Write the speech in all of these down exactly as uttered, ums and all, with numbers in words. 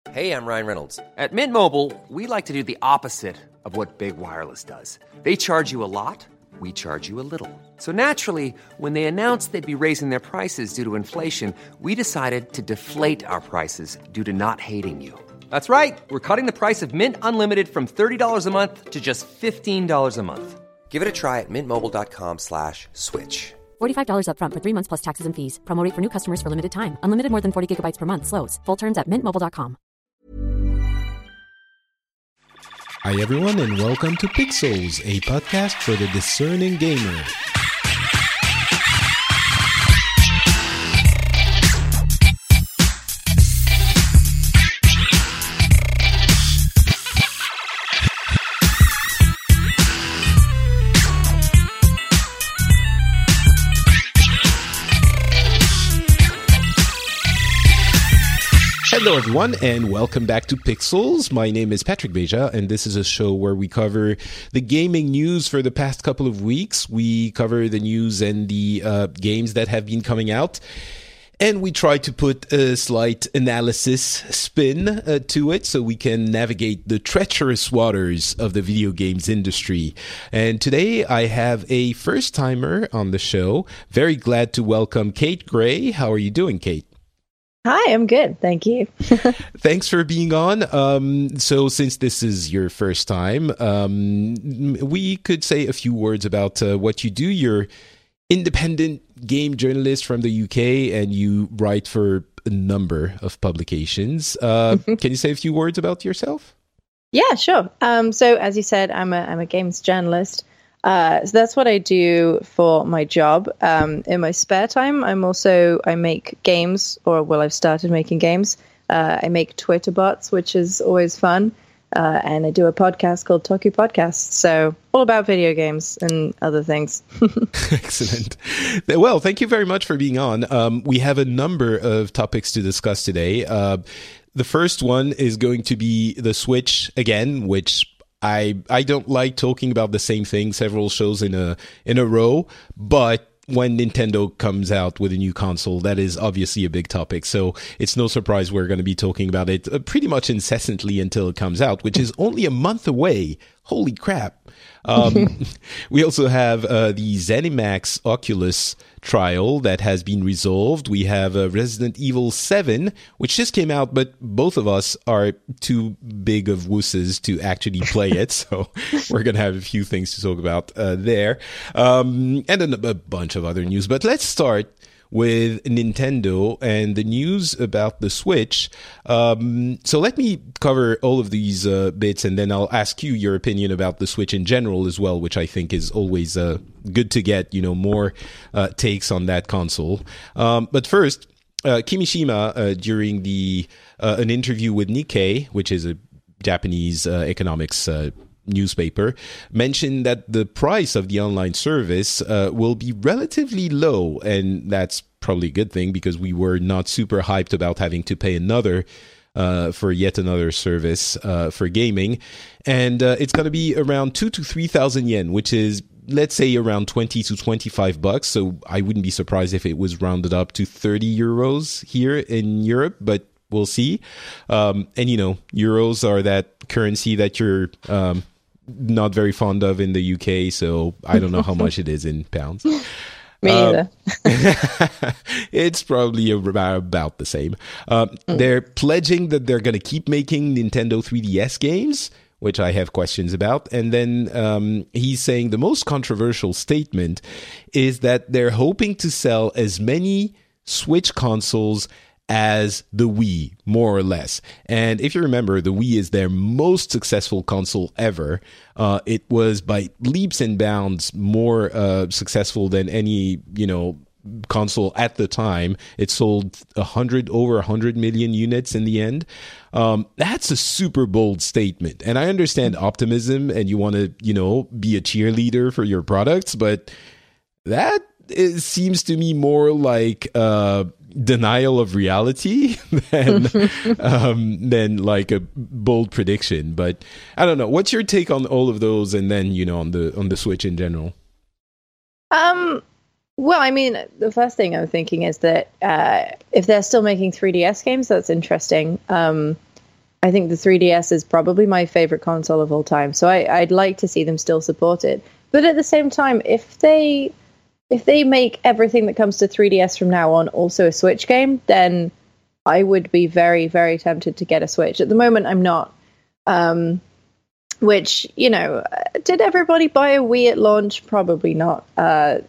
Hey, I'm Ryan Reynolds. At Mint Mobile, we like to do the opposite of what Big Wireless does. They charge you a lot, we charge you a little. So naturally, when they announced they'd be raising their prices due to inflation, we decided to deflate our prices due to not hating you. That's right. We're cutting the price of Mint Unlimited from thirty dollars a month to just fifteen dollars a month. Give it a try at mintmobile.com slash switch. forty-five dollars up front for three months plus taxes and fees. Promo rate for new customers for limited time. Unlimited more than forty gigabytes per month. Slows full terms at mint mobile dot com. Hi everyone and welcome to Pixels, a podcast for the discerning gamer. Hello everyone and welcome back to Pixels. My name is Patrick Beja and this is a show where we cover the gaming news for the past couple of weeks. We cover the news and the uh, games that have been coming out. And we try to put a slight analysis spin uh, to it so we can navigate the treacherous waters of the video games industry. And today I have a first-timer on the show. Very glad to welcome Kate Gray. How are you doing, Kate? Hi, I'm good. Thank you. Thanks for being on. Um, so since this is your first time, um, we could say a few words about uh, what you do. You're independent game journalist from the U K and you write for a number of publications. Uh, can you say a few words about yourself? Yeah, sure. Um, so as you said, I'm a, I'm a games journalist. Uh, so that's what I do for my job. Um, in my spare time, I'm also, I make games, or well, I've started making games. Uh, I make Twitter bots, which is always fun. Uh, and I do a podcast called Toku Podcast. So all about video games and other things. Excellent. Well, thank you very much for being on. Um, we have a number of topics to discuss today. Uh, the first one is going to be the Switch again, which I I don't like talking about the same thing several shows in a in a row, but when Nintendo comes out with a new console, that is obviously a big topic. So it's no surprise we're going to be talking about it uh, pretty much incessantly until it comes out, which is only a month away. Holy crap. Um, we also have uh, the ZeniMax Oculus trial that has been resolved. We have uh, Resident Evil seven, which just came out, but both of us are too big of wusses to actually play it. So we're going to have a few things to talk about uh, there. Um, and then a bunch of other news. But let's start with Nintendo and the news about the Switch. Um, so let me cover all of these uh, bits, and then I'll ask you your opinion about the Switch in general as well, which I think is always uh, good to get, you know, more uh, takes on that console. Um, but first, uh, Kimishima, uh, during the uh, an interview with Nikkei, which is a Japanese uh, economics uh newspaper, mentioned that the price of the online service uh, will be relatively low, and that's probably a good thing because we were not super hyped about having to pay another uh, for yet another service uh, for gaming, and uh, it's going to be around two to three thousand yen, which is, let's say, around twenty to twenty-five bucks. So I wouldn't be surprised if it was rounded up to thirty euros here in Europe, but we'll see. Um, and you know, euros are that currency that you're um, not very fond of in the U K, so I don't know how much it is in pounds. Me um, either. It's probably about, about the same. Um, mm. They're pledging that they're going to keep making Nintendo three D S games, which I have questions about. And then um, he's saying the most controversial statement is that they're hoping to sell as many Switch consoles as the Wii, more or less. And if you remember, the Wii is their most successful console ever. Uh, it was by leaps and bounds more uh, successful than any, you know, console at the time. It sold a hundred over a hundred million units in the end. Um, that's a super bold statement, and I understand optimism, and you want to, you know, be a cheerleader for your products, but that is, seems to me more like uh, denial of reality than um, than like a bold prediction. But I don't know. What's your take on all of those, and then, you know, on the on the Switch in general? Um. Well, I mean, the first thing I'm thinking is that uh, if they're still making three D S games, that's interesting. Um, I think the three D S is probably my favorite console of all time. So I, I'd like to see them still support it. But at the same time, if they if they make everything that comes to three D S from now on also a Switch game, then I would be very, very tempted to get a Switch. At the moment, I'm not. Um, which, you know, did everybody buy a Wii at launch? Probably not. Uh,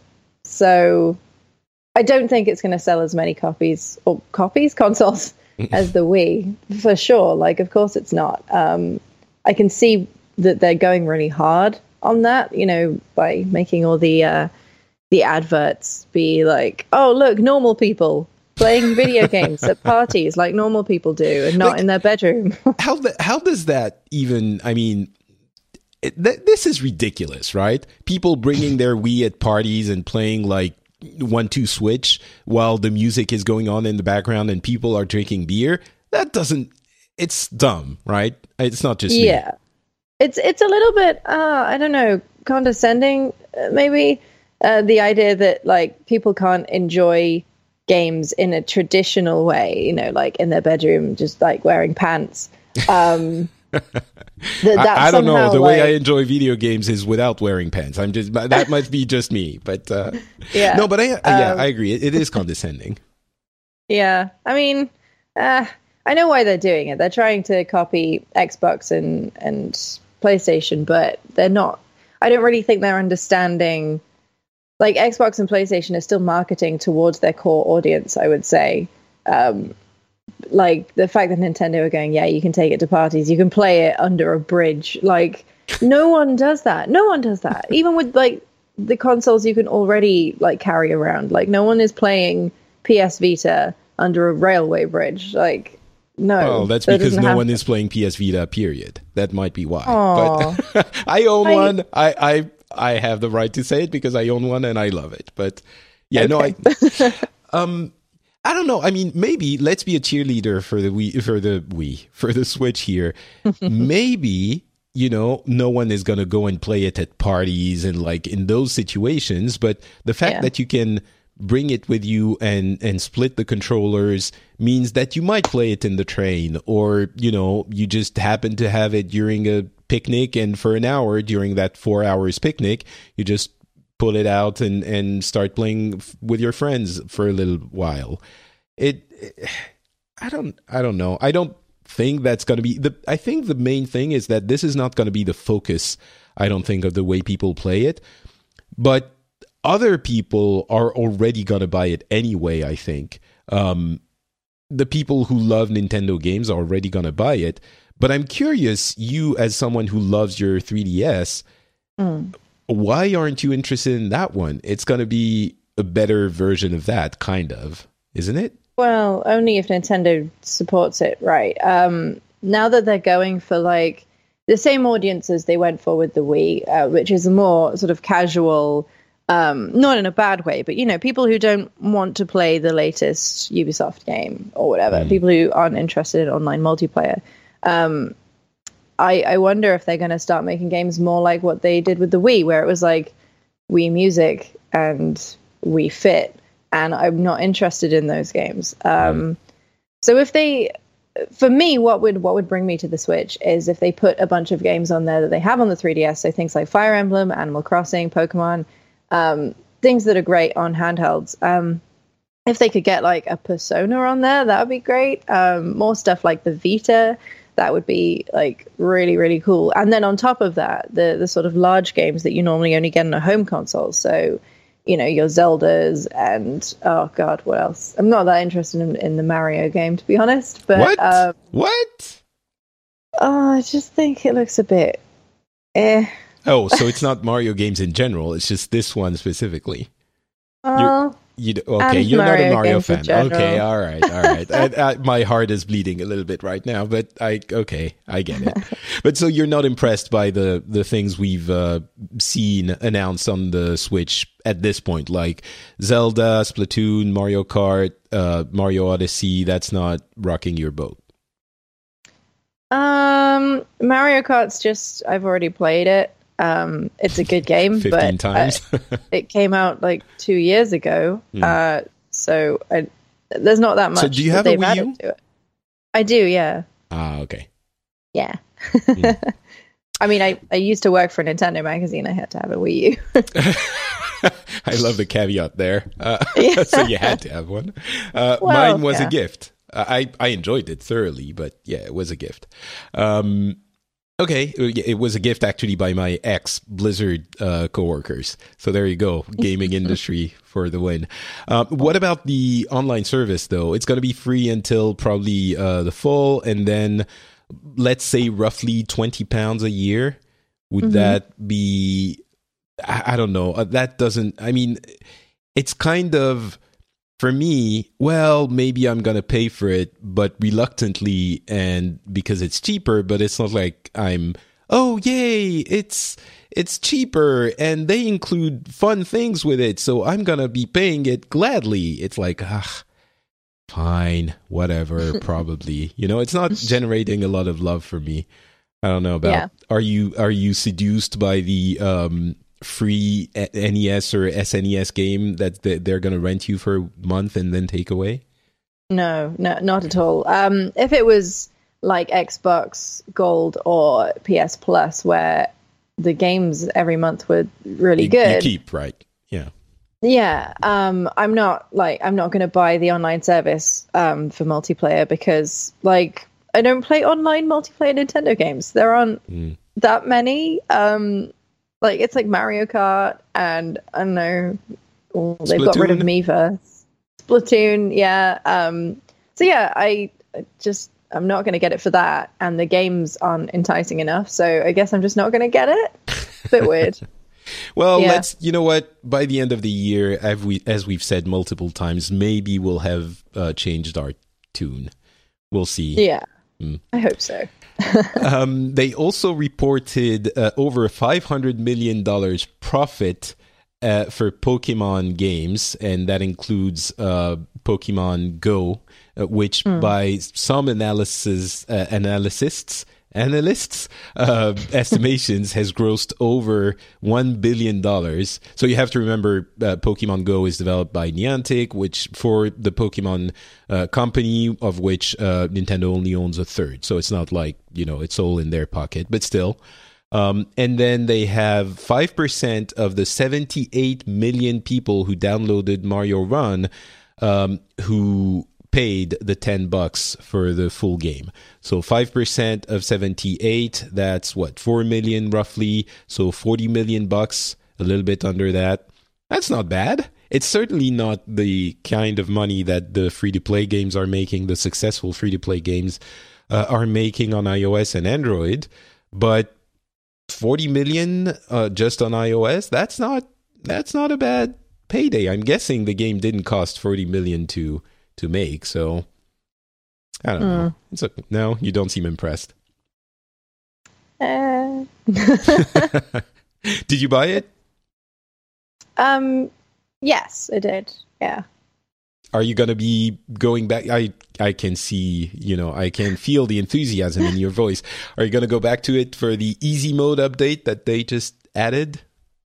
so I don't think it's going to sell as many copies or copies, consoles as the Wii, for sure. Like, of course it's not. Um, I can see that they're going really hard on that, you know, by making all the uh, the adverts be like, oh, look, normal people playing video games at parties like normal people do and not like, in their bedroom. how the, how does that even, I mean, it, th- this is ridiculous, right? People bringing their Wii at parties and playing like one two switch while the music is going on in the background and people are drinking beer. That doesn't, it's dumb, right? It's not just yeah me. it's it's a little bit uh I don't know, condescending, uh, maybe, uh the idea that like people can't enjoy games in a traditional way, you know, like in their bedroom just like wearing pants. um That, I, I don't know. The like, way I enjoy video games is without wearing pants. I'm just that must be just me. But uh, yeah, no. But I, uh, yeah, um, I agree. It, it is condescending. Yeah, I mean, uh, I know why they're doing it. They're trying to copy Xbox and and PlayStation, but they're not. I don't really think they're understanding. Like Xbox and PlayStation are still marketing towards their core audience, I would say. Um, like the fact that Nintendo are going, yeah, you can take it to parties, you can play it under a bridge. Like no one does that. No one does that. Even with like the consoles you can already like carry around. Like no one is playing P S Vita under a railway bridge. Like no. Well, that's that because no happen. one is playing P S Vita. Period. That might be why. Aww. But I own I, one. I, I I have the right to say it because I own one and I love it. But yeah, okay. no, I um. I don't know. I mean, maybe let's be a cheerleader for the Wii, for the Wii, for the Switch here. Maybe, you know, no one is going to go and play it at parties and like in those situations. But the fact yeah. that you can bring it with you and, and split the controllers means that you might play it in the train, or, you know, you just happen to have it during a picnic, and for an hour during that four hours picnic, you just pull it out and, and start playing f- with your friends for a little while. It, it, I don't, I don't know. I don't think that's going to be the, I think the main thing is that this is not going to be the focus, I don't think, of the way people play it, but other people are already going to buy it anyway, I think. Um, the people who love Nintendo games are already going to buy it, but I'm curious, you as someone who loves your three D S, mm. why aren't you interested in that one? It's going to be a better version of that, kind of, isn't it? Well, only if Nintendo supports it, right? Um, now that they're going for like the same audiences they went for with the Wii, uh, which is a more sort of casual, um, not in a bad way, but you know, people who don't want to play the latest Ubisoft game or whatever, mm. people who aren't interested in online multiplayer. Um, I, I wonder if they're going to start making games more like what they did with the Wii, where it was like Wii Music and Wii Fit, and I'm not interested in those games. Um, mm. So if they, for me, what would what would bring me to the Switch is if they put a bunch of games on there that they have on the three D S, so things like Fire Emblem, Animal Crossing, Pokemon, um, things that are great on handhelds. Um, if they could get like a Persona on there, that would be great. Um, more stuff like the Vita. That would be like really, really cool. And then on top of that, the the sort of large games that you normally only get on a home console. So, you know, your Zeldas and, oh God, what else? I'm not that interested in, in the Mario game, to be honest. But What? Um, what? Oh, I just think it looks a bit eh. Oh, so it's not Mario games in general. It's just this one specifically. Oh. You d- okay, And you're not a Mario Mario games in fan. general. Okay, all right, all right. I, I, my heart is bleeding a little bit right now, but I okay, I get it. But so you're not impressed by the the things we've uh, seen announced on the Switch at this point, like Zelda, Splatoon, Mario Kart, uh, Mario Odyssey. That's not rocking your boat. Um, Mario Kart's just, I've already played it. Um, it's a good game, Fifteen but times. uh, it came out like two years ago. Mm. Uh, so I, there's not that much. So do you that have a they've Wii added U? to it. I do, yeah. Ah, okay. Yeah. Mm. I mean, I, I used to work for Nintendo Magazine. I had to have a Wii U. I love the caveat there. Uh, yeah. So you had to have one. Uh, well, mine was yeah. a gift. I, I enjoyed it thoroughly, but yeah, it was a gift. Um, okay, it was a gift actually by my ex-Blizzard uh, coworkers. So there you go, gaming industry for the win. Um, what about the online service, though? It's going to be free until probably uh, the fall, and then let's say roughly twenty pounds a year. Would mm-hmm. that be... I, I don't know. Uh, that doesn't... I mean, it's kind of... For me, well, maybe I'm going to pay for it, but reluctantly, and because it's cheaper, but it's not like I'm, oh, yay, it's it's cheaper, and they include fun things with it, so I'm going to be paying it gladly. It's like, ah, fine, whatever, probably. You know, it's not generating a lot of love for me. I don't know about, yeah. are you are you seduced by the... um free N E S or S N E S game that they're going to rent you for a month and then take away? No, no, not at all. Um, if it was like Xbox Gold or P S Plus, where the games every month were really you, good, you keep right, yeah, yeah. Um, I'm not like I'm not going to buy the online service um, for multiplayer because like I don't play online multiplayer Nintendo games. There aren't mm. that many. Um, Like, it's like Mario Kart, and I don't know, oh, they've got rid of Miiverse. Splatoon, yeah. Um, so, yeah, I just, I'm not going to get it for that, and the games aren't enticing enough, so I guess I'm just not going to get it. It's a bit weird. Well, yeah. let's, you know what, by the end of the year, as, we, as we've said multiple times, maybe we'll have uh, changed our tune. We'll see. Yeah, mm. I hope so. um, they also reported uh, over five hundred million dollars profit uh, for Pokemon games, and that includes uh, Pokemon Go, uh, which mm. by some analysis, uh, analysts, analysts uh, estimations has grossed over one billion dollars. So you have to remember uh, Pokemon Go is developed by Niantic, which for the Pokemon uh, company, of which uh, Nintendo only owns a third. So it's not like, you know, it's all in their pocket, but still. Um, and then they have five percent of the seventy-eight million people who downloaded Mario Run um, who paid the ten bucks for the full game. So five percent of seventy-eight, that's what, four million roughly. So forty million bucks, a little bit under that. That's not bad. It's certainly not the kind of money that the free-to-play games are making, the successful free-to-play games uh, are making on iOS and Android. But forty million uh, just on iOS, that's not that's not a bad payday. I'm guessing the game didn't cost forty million to to make, so I don't mm. know. It's a, no, you don't seem impressed. Uh. Did you buy it? Um, yes, I did. Yeah. Are you going to be going back? I I can see, you know, I can feel the enthusiasm in your voice. Are you going to go back to it for the easy mode update that they just added?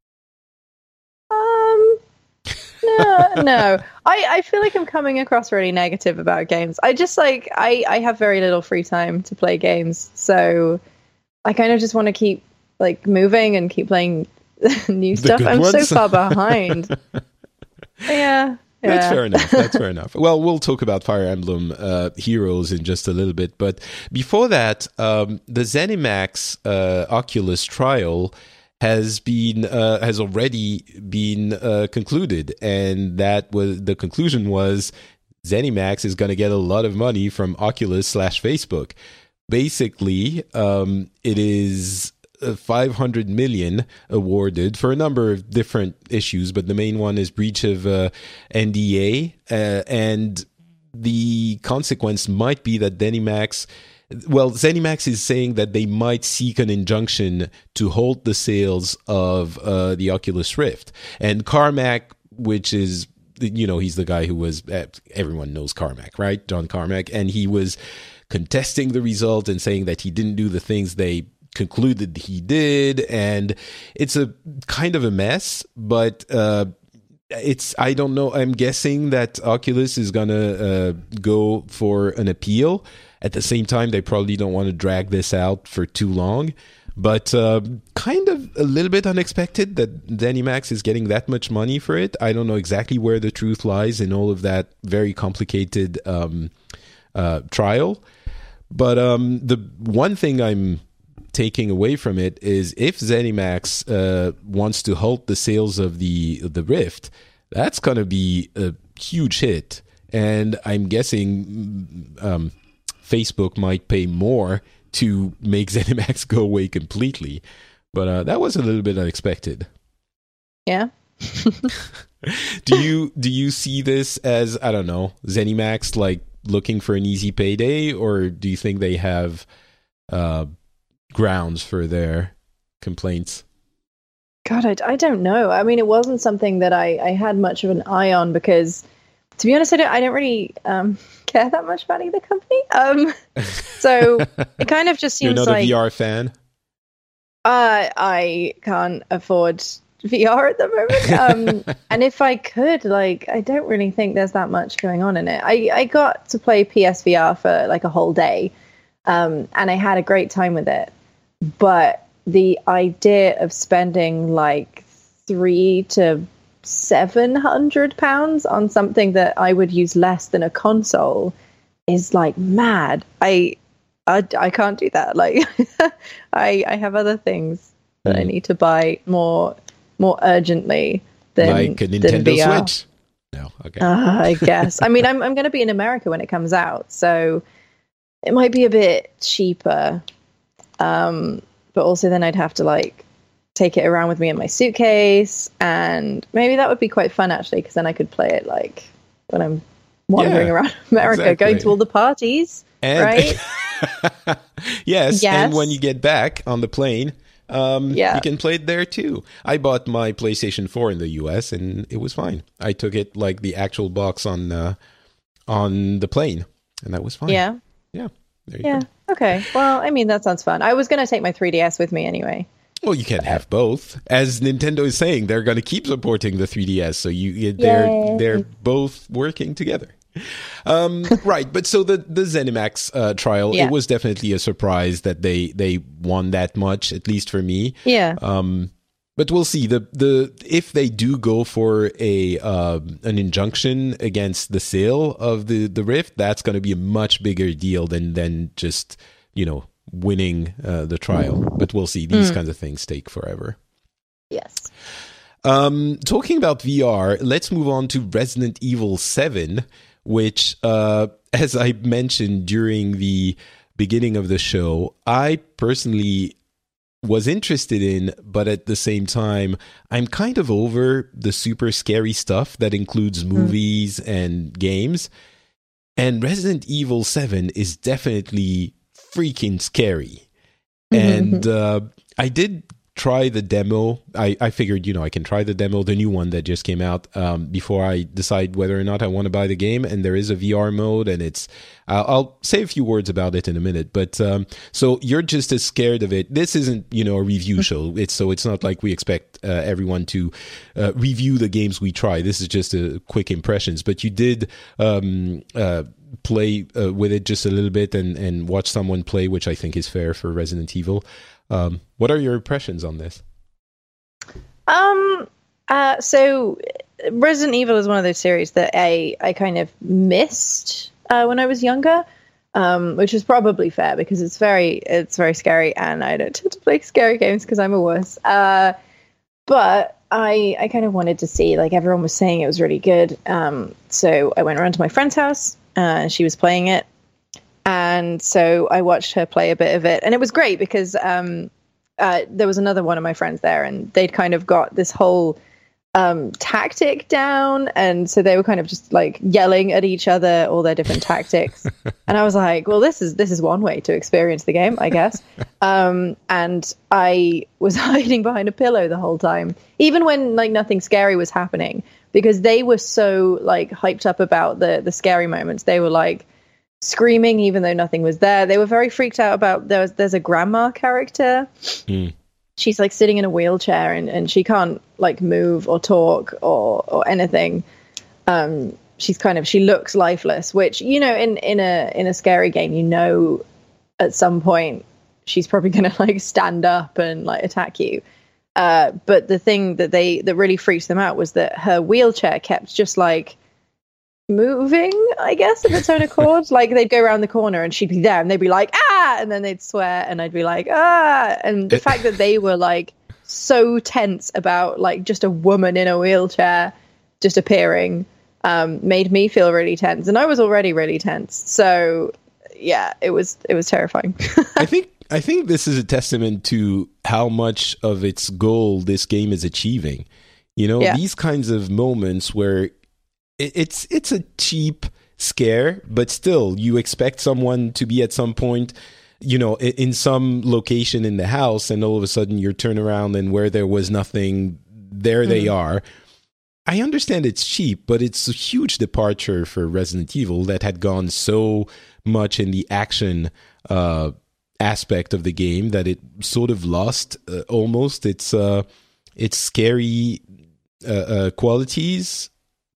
Um, no, no. I, I feel like I'm coming across really negative about games. I just like, I, I have very little free time to play games. So I kind of just want to keep like moving and keep playing new The stuff. I'm ones? so far behind. yeah. Yeah. That's fair enough. That's fair enough. Well, we'll talk about Fire Emblem uh, Heroes in just a little bit. But before that, um, the ZeniMax uh, Oculus trial has been uh, has already been uh, concluded, and that was the conclusion was ZeniMax is going to get a lot of money from Oculus slash Facebook. Basically, um, it is five hundred million awarded for a number of different issues, but the main one is breach of uh, N D A, uh, and the consequence might be that ZeniMax, well, ZeniMax is saying that they might seek an injunction to halt the sales of uh, the Oculus Rift. And Carmack, which is, you know, he's the guy who was, uh, everyone knows Carmack, right? John Carmack, and he was contesting the result and saying that he didn't do the things they concluded he did, and it's a kind of a mess, but uh it's I don't know, I'm guessing that Oculus is gonna uh, go for an appeal, At the same time, they probably don't want to drag this out for too long. But uh, kind of a little bit unexpected that ZeniMax is getting that much money for it. I don't know exactly where the truth lies in all of that very complicated um, uh, trial. But um, the one thing I'm taking away from it is if ZeniMax uh, wants to halt the sales of the the Rift, that's going to be a huge hit. And I'm guessing um, Facebook might pay more to make ZeniMax go away completely. But uh, that was a little bit unexpected. Yeah. do you do you see this as, I don't know, ZeniMax like looking for an easy payday, or do you think they have uh, grounds for their complaints? God, I, I don't know. I mean, it wasn't something that I, I had much of an eye on because, to be honest, I don't, I don't really um, care that much about either company. Um, so it kind of just seems like... You're not like, a V R fan? Uh, I can't afford V R at the moment. Um, and if I could, like, I don't really think there's that much going on in it. I, I got to play P S V R for like a whole day, um, and I had a great time with it. But the idea of spending like three to seven hundred pounds on something that I would use less than a console is like mad. I, I, I can't do that. Like, I, I have other things that mm. I need to buy more, more urgently than like a than Nintendo V R. Switch. No, okay. Uh, I guess. I mean, I'm I'm going to be in America when it comes out, so it might be a bit cheaper. Um, but also then I'd have to like take it around with me in my suitcase, and maybe that would be quite fun actually, because then I could play it like when I'm wandering yeah, around America, exactly. going to all the parties, and, right? yes, yes, and when you get back on the plane, um, yeah. you can play it there too. I bought my PlayStation four in the U S and it was fine. I took it like the actual box on uh, on the plane, and that was fine. Yeah, yeah, there you yeah. go. Okay, well, I mean that sounds fun. I was going to take my three D S with me anyway. Well, you can't have both. As Nintendo is saying, they're going to keep supporting the three D S, so you they're Yay. they're both working together. Um, right, but so the the ZeniMax uh, trial, yeah. it was definitely a surprise that they they won that much, at least for me. Yeah. Um, but we'll see. The the if they do go for a uh, an injunction against the sale of the, the Rift, that's going to be a much bigger deal than than just, you know, winning uh, the trial. But we'll see. These mm. kinds of things take forever. Yes. Um, talking about V R, let's move on to Resident Evil seven, which, uh, as I mentioned during the beginning of the show, I personally was interested in, but at the same time, I'm kind of over the super scary stuff that includes movies mm. and games. And Resident Evil seven is definitely freaking scary. And uh, I did try the demo. I, I figured, you know, I can try the demo, the new one that just came out, um, before I decide whether or not I want to buy the game. And there is a V R mode, and it's, uh, I'll say a few words about it in a minute. But um, so you're just as scared of it. This isn't, you know, a review show. It's so it's not like we expect uh, everyone to uh, review the games we try. This is just a quick impressions. But you did um, uh, play uh, with it just a little bit and, and watch someone play, which I think is fair for Resident Evil. Um, what are your impressions on this? Um, uh, so Resident Evil is one of those series that I, I kind of missed uh, when I was younger, um, which is probably fair because it's very, it's very scary, and I don't tend to play scary games because I'm a wuss. Uh, but I, I kind of wanted to see, like everyone was saying it was really good. Um, so I went around to my friend's house, uh, and she was playing it. And so I watched her play a bit of it, and it was great because um, uh, there was another one of my friends there, and they'd kind of got this whole um, tactic down, and so they were kind of just like yelling at each other all their different tactics. And I was like, well, this is this is one way to experience the game, I guess. Um, and I was hiding behind a pillow the whole time, even when like nothing scary was happening, because they were so like hyped up about the the scary moments. They were like screaming even though nothing was there. They were very freaked out about there's there's a grandma character. Mm. She's like sitting in a wheelchair, and, and she can't like move or talk or or anything. Um she's kind of she looks lifeless, which, you know, in in a in a scary game, you know, at some point she's probably going to like stand up and like attack you. Uh, but the thing that they that really freaked them out was that her wheelchair kept just like moving, I guess, of its own accord. Like they'd go around the corner and she'd be there and they'd be like, ah, and then they'd swear and I'd be like, ah. And the fact that they were like so tense about like just a woman in a wheelchair just appearing um, made me feel really tense. And I was already really tense. So yeah, it was it was terrifying. I think I think this is a testament to how much of its goal this game is achieving. You know, yeah. These kinds of moments where it, it's it's a cheap scare, but still you expect someone to be at some point, you know, in, in some location in the house, and all of a sudden you turn around and where there was nothing, there mm. they are. I understand it's cheap, but it's a huge departure for Resident Evil that had gone so much in the action uh aspect of the game that it sort of lost uh, almost its uh, its scary uh, uh, qualities,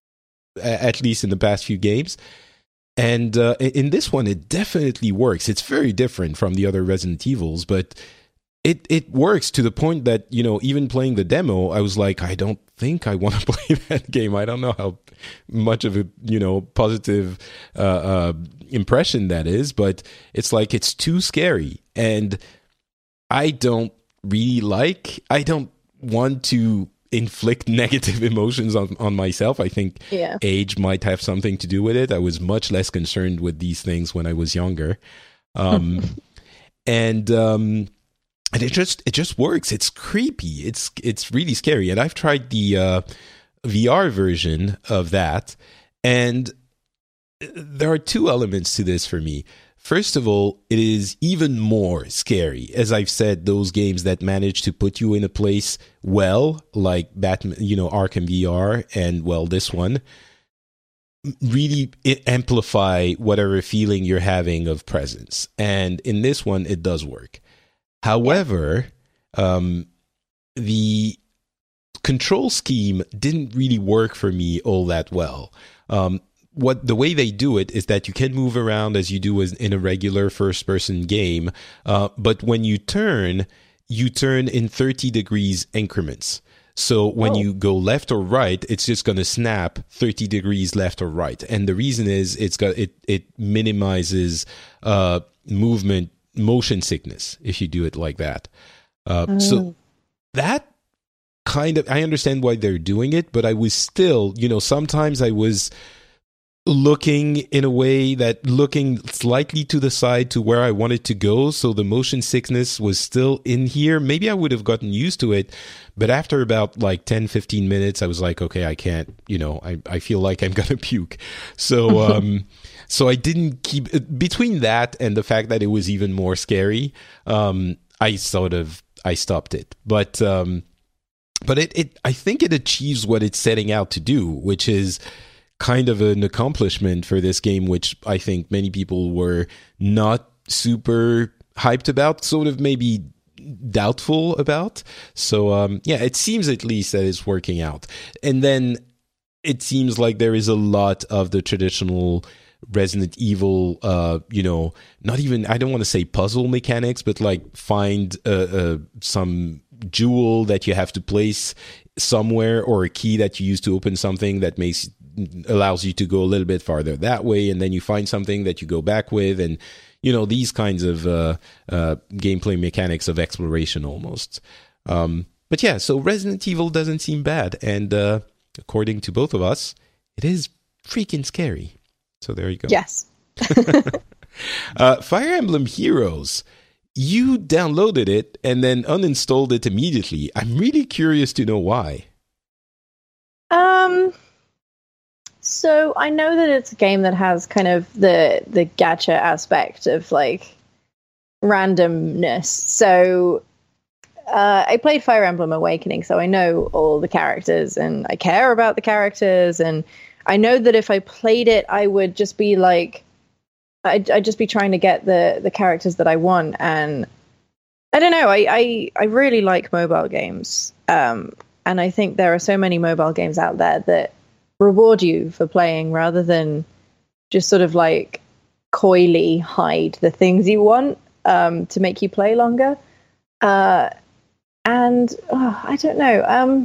at least in the past few games. And uh, in this one, it definitely works. It's very different from the other Resident Evils, but it it works to the point that, you know, even playing the demo, I was like, I don't think I want to play that game. I don't know how much of a, you know, positive uh, uh, impression that is, but it's like it's too scary. And I don't really like, I don't want to inflict negative emotions on, on myself. I think yeah. age might have something to do with it. I was much less concerned with these things when I was younger. Um, and... Um, And it just it just works. It's creepy. It's it's really scary. And I've tried the uh, V R version of that, and there are two elements to this for me. First of all, it is even more scary. As I've said, those games that manage to put you in a place well, like Batman, you know, Arkham V R, and well, this one, really amplify whatever feeling you're having of presence. And in this one, it does work. However, um, the control scheme didn't really work for me all that well. Um, what the way they do it is that you can move around as you do as in a regular first-person game, uh, but when you turn, you turn in thirty degrees increments. So when oh. you go left or right, it's just going to snap thirty degrees left or right, and the reason is it's got it it minimizes uh, movement. motion sickness if you do it like that. Uh, oh. So that kind of, I understand why they're doing it, but I was still, you know, sometimes I was looking in a way that looking slightly to the side to where I wanted to go. So the motion sickness was still in here. Maybe I would have gotten used to it, but after about like ten, fifteen minutes, I was like, okay, I can't, you know, I, I feel like I'm going to puke. So, um, So I didn't keep between that and the fact that it was even more scary. Um, I sort of I stopped it, but um, but it, it I think it achieves what it's setting out to do, which is kind of an accomplishment for this game, which I think many people were not super hyped about, sort of maybe doubtful about. So um, yeah, it seems at least that it's working out, and then it seems like there is a lot of the traditional Resident Evil, uh, you know, not even, I don't want to say puzzle mechanics, but like find uh, uh, some jewel that you have to place somewhere, or a key that you use to open something that makes allows you to go a little bit farther that way, and then you find something that you go back with, and you know, these kinds of uh, uh, gameplay mechanics of exploration almost. Um, but yeah, so Resident Evil doesn't seem bad, and uh, according to both of us, it is freaking scary. So there you go. Yes. uh, Fire Emblem Heroes. You downloaded it and then uninstalled it immediately. I'm really curious to know why. Um. So I know that it's a game that has kind of the the gacha aspect of like randomness. So uh, I played Fire Emblem Awakening, so I know all the characters and I care about the characters, and I know that if I played it, I would just be like, I'd, I'd just be trying to get the, the characters that I want. And I don't know, I, I, I really like mobile games. Um, and I think there are so many mobile games out there that reward you for playing rather than just sort of like coyly hide the things you want um, to make you play longer. Uh, and oh, I don't know. Um,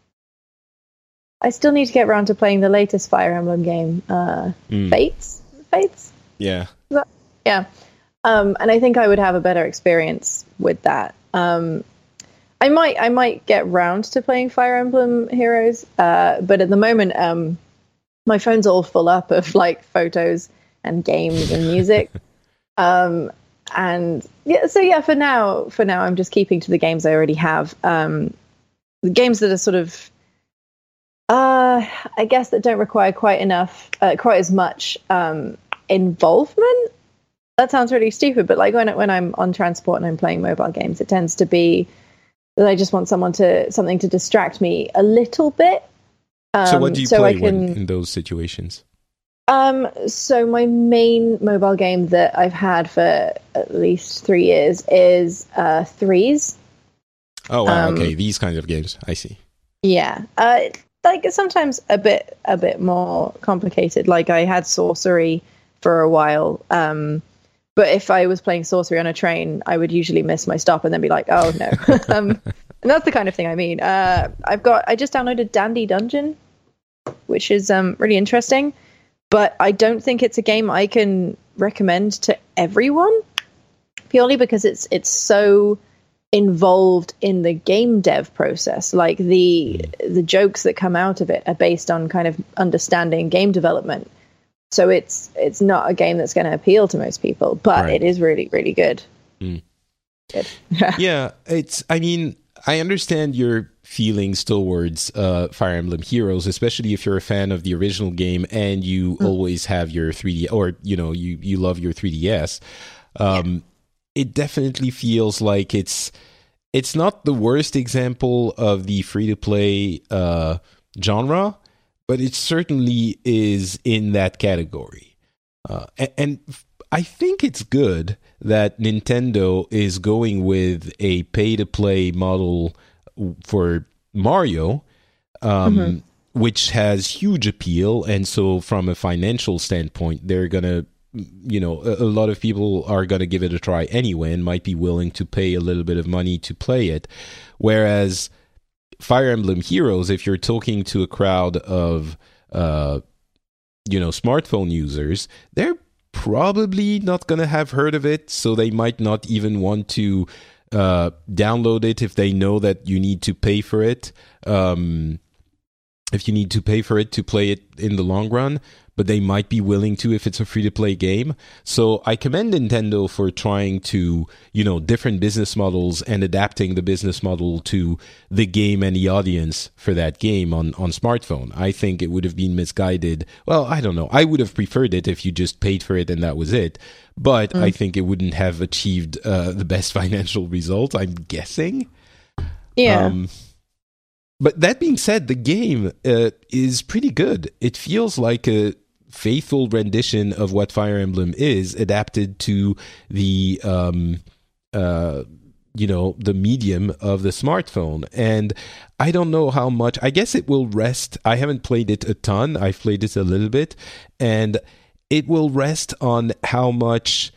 I still need to get around to playing the latest Fire Emblem game, uh, mm. Fates. Fates. Yeah. That, yeah. Um, and I think I would have a better experience with that. Um, I might, I might get round to playing Fire Emblem Heroes, uh, but at the moment, um, my phone's all full up of like photos and games and music. um, and yeah, so yeah, for now, for now, I'm just keeping to the games I already have. Um, the games that are sort of, uh, I guess that don't require quite enough, uh, quite as much um, involvement. That sounds really stupid, but like when when I'm on transport and I'm playing mobile games, it tends to be that I just want someone to something to distract me a little bit. Um, so what do you so play I can, when, in those situations? Um, so my main mobile game that I've had for at least three years is uh, Threes. Oh wow! Um, okay, these kinds of games, I see. Yeah, uh, like sometimes a bit a bit more complicated. Like I had Sorcery for a while. Um, But if I was playing Sorcery on a train, I would usually miss my stop and then be like, oh, no. um, and that's the kind of thing I mean. Uh, I've got, I just downloaded Dandy Dungeon, which is um, really interesting. But I don't think it's a game I can recommend to everyone, purely because it's it's so involved in the game dev process. Like the the jokes that come out of it are based on kind of understanding game development. So it's it's not a game that's going to appeal to most people, but right. It is really, really good. Mm. Good. Yeah, it's. I mean, I understand your feelings towards uh, Fire Emblem Heroes, especially if you're a fan of the original game and you mm. always have your three D, or you know, you you love your three D S. Um, yeah. It definitely feels like it's it's not the worst example of the free to play uh, genre. But it certainly is in that category. Uh, and, and I think it's good that Nintendo is going with a pay-to-play model for Mario, um, mm-hmm. which has huge appeal. And so from a financial standpoint, they're going to, you know, a, a lot of people are going to give it a try anyway and might be willing to pay a little bit of money to play it. Whereas Fire Emblem Heroes, if you're talking to a crowd of, uh, you know, smartphone users, they're probably not going to have heard of it, so they might not even want to uh, download it if they know that you need to pay for it. Um, if you need to pay for it to play it in the long run, but they might be willing to if it's a free-to-play game. So I commend Nintendo for trying to, you know, different business models and adapting the business model to the game and the audience for that game on, on smartphone. I think it would have been misguided. Well, I don't know. I would have preferred it if you just paid for it and that was it. But mm. I think it wouldn't have achieved uh, the best financial result, I'm guessing. Yeah. Um, but that being said, the game uh, is pretty good. It feels like a faithful rendition of what Fire Emblem is, adapted to the um uh you know the medium of the smartphone. And I don't know how much, I guess it will rest. I haven't played it a ton. I've played it a little bit, and it will rest on how much,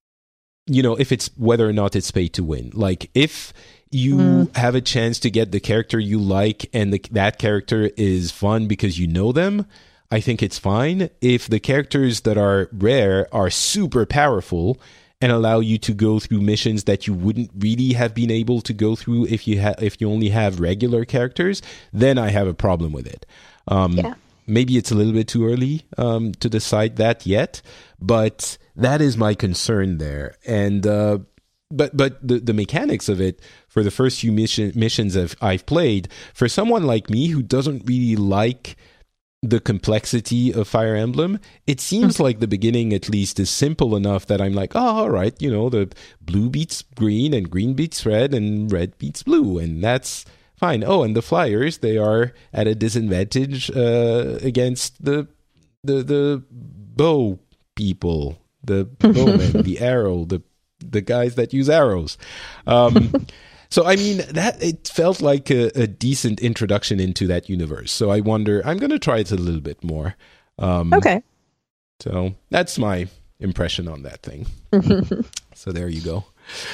you know, if it's whether or not it's pay to win. Like if you mm. have a chance to get the character you like and the, that character is fun because you know them, I think it's fine. If the characters that are rare are super powerful and allow you to go through missions that you wouldn't really have been able to go through if you ha- if you only have regular characters, then I have a problem with it. Um, yeah. Maybe it's a little bit too early um, to decide that yet, but that is my concern there. And uh, but but the, the mechanics of it, for the first few mission, missions I've, I've played, for someone like me who doesn't really like the complexity of Fire Emblem, it seems mm. like the beginning at least is simple enough that I'm like, oh, all right, you know, the blue beats green and green beats red and red beats blue, and that's fine. Oh, and the flyers, they are at a disadvantage uh, against the the the bow people, the bowmen, the arrow, the the guys that use arrows. Um, So, I mean, that it felt like a, a decent introduction into that universe. So I wonder, I'm going to try it a little bit more. Um, Okay. So that's my impression on that thing. So there you go.